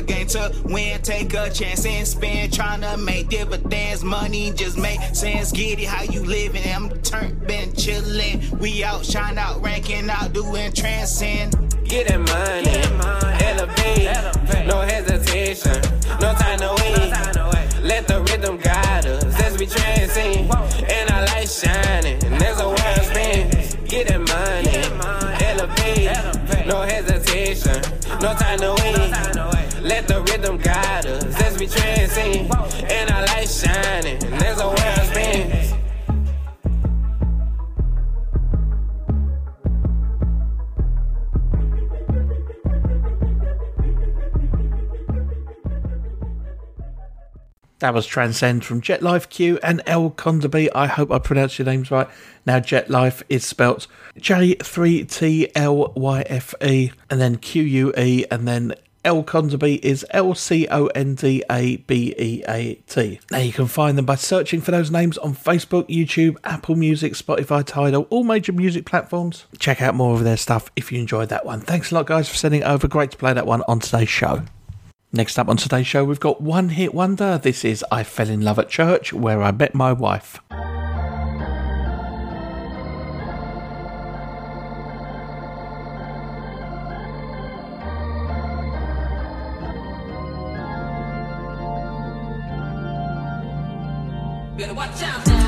a game to win. Take a chance and spend. Tryna make dividends. Money just make sense. Get it how you living. I'm turned, been chillin'. We out, shine out, ranking out, doing transcend. Getting money, elevate, elevate, no hesitation, no time to wait. Let the rhythm guide us as we transcend. And our light shining, there's a world spin. Getting money, elevate, no hesitation, no time to wait. Let the rhythm guide us as we transcend. And our light shining, there's a world spin. That was Transcend from Jet Life Q and El Condorby. I hope I pronounced your names right. Now, Jet Life is spelt J three T L Y F E and then Q U E, and then El Condorby is L C O N D A B E A T. Now, you can find them by searching for those names on Facebook, YouTube, Apple Music, Spotify, Tidal, all major music platforms. Check out more of their stuff if you enjoyed that one. Thanks a lot, guys, for sending it over. Great to play that one on today's show. Next up on today's show, we've got One Hit Wonder. This is I Fell in Love at Church, Where I Met My Wife. Better watch out now.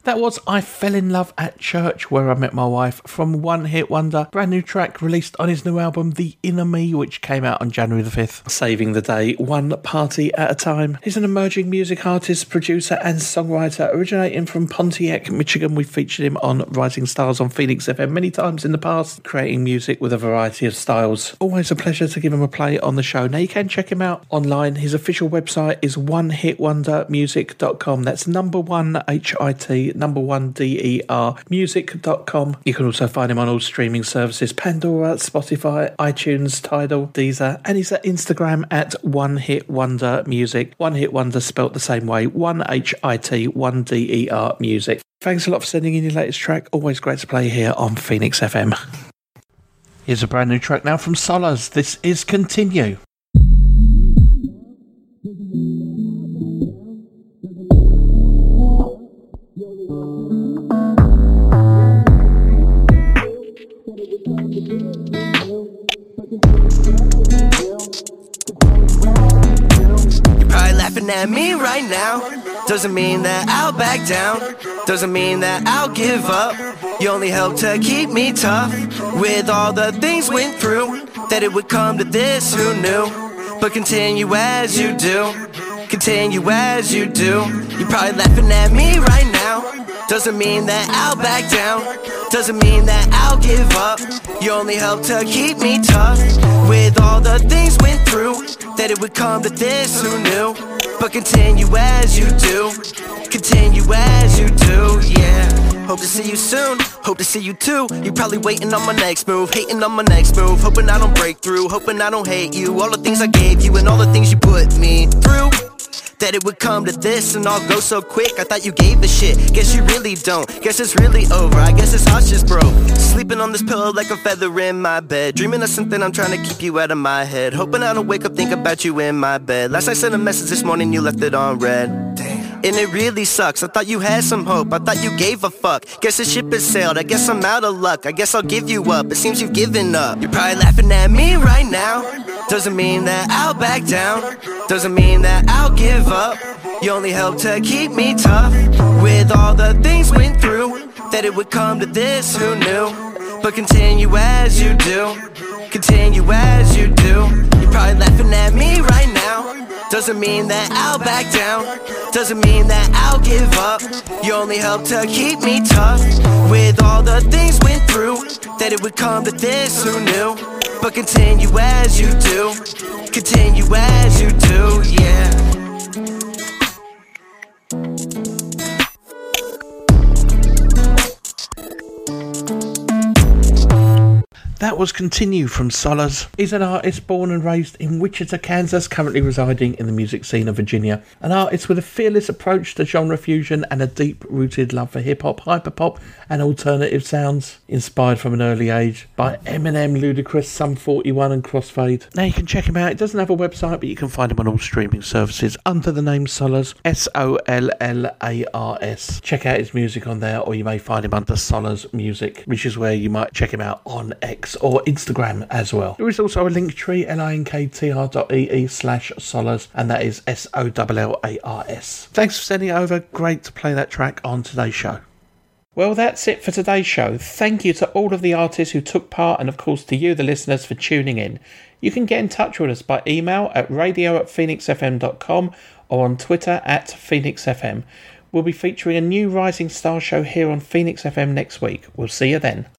That was I Fell in Love at Church, Where I Met My Wife, from One Hit Wonder. Brand new track released on his new album, The Inner Me, which came out on January the fifth. Saving the day, one party at a time. He's an emerging music artist, producer and songwriter, originating from Pontiac, Michigan. We've featured him on Rising Stars on Phoenix F M many times in the past, creating music with a variety of styles. Always a pleasure to give him a play on the show. Now you can check him out online. His official website is one hit wonder music dot com. That's number one H I T, number one D E R, music dot com. You can also find him on all streaming services, Pandora, Spotify, iTunes, Tidal, Deezer, and he's at Instagram at One Hit Wonder Music. One Hit Wonder spelt the same way, one H I T, one D E R Music. Thanks a lot for sending in your latest track. Always great to play here on Phoenix F M. Here's a brand new track now from Solas. This is Continue. Laughing at me right now doesn't mean that I'll back down, doesn't mean that I'll give up. You only help to keep me tough. With all the things went through, that it would come to this, who knew? But continue as you do, continue as you do. You're probably laughing at me right now, doesn't mean that I'll back down, doesn't mean that I'll give up. You only help to keep me tough. With all the things went through, that it would come to this, who knew? But continue as you do, continue as you do, yeah. Hope to see you soon, hope to see you too. You're probably waiting on my next move, hating on my next move, hoping I don't break through, hoping I don't hate you. All the things I gave you and all the things you put me through, that it would come to this and all go so quick. I thought you gave a shit, guess you really don't. Guess it's really over, I guess this house just broke. Sleeping on this pillow like a feather in my bed, dreaming of something, I'm trying to keep you out of my head, hoping I don't wake up, think about you in my bed. Last night sent a message, this morning you left it on red. And it really sucks, I thought you had some hope, I thought you gave a fuck. Guess the ship has sailed, I guess I'm out of luck, I guess I'll give you up, it seems you've given up. You're probably laughing at me right now, doesn't mean that I'll back down, doesn't mean that I'll give up. You only help to keep me tough. With all the things went through, that it would come to this, who knew? But continue as you do, continue as you do. You're probably laughing at me right now, doesn't mean that I'll back down, doesn't mean that I'll give up. You only help to keep me tough. With all the things went through, that it would come to this, who knew? But continue as you do, continue as you do, yeah. That was Continue from Solas. He's an artist born and raised in Wichita, Kansas, currently residing in the music scene of Virginia. An artist with a fearless approach to genre fusion and a deep-rooted love for hip-hop, hyperpop and alternative sounds, inspired from an early age by Eminem, Ludacris, Sum forty-one and Crossfade. Now you can check him out. He doesn't have a website, but you can find him on all streaming services under the name Solas, S O L L A R S. Check out his music on there, or you may find him under Solas Music, which is where you might check him out on X or Instagram as well. There is also a link tree, linktr dot e e slash Solas, and that is S O L L A R S. Thanks for sending it over. Great to play that track on today's show. Well, that's it for today's show. Thank you to all of the artists who took part, and of course to you, the listeners, for tuning in. You can get in touch with us by email at radio at phoenix f m dot com or on Twitter at phoenix f m. We'll be featuring a new Rising Star show here on Phoenix F M next week. We'll see you then.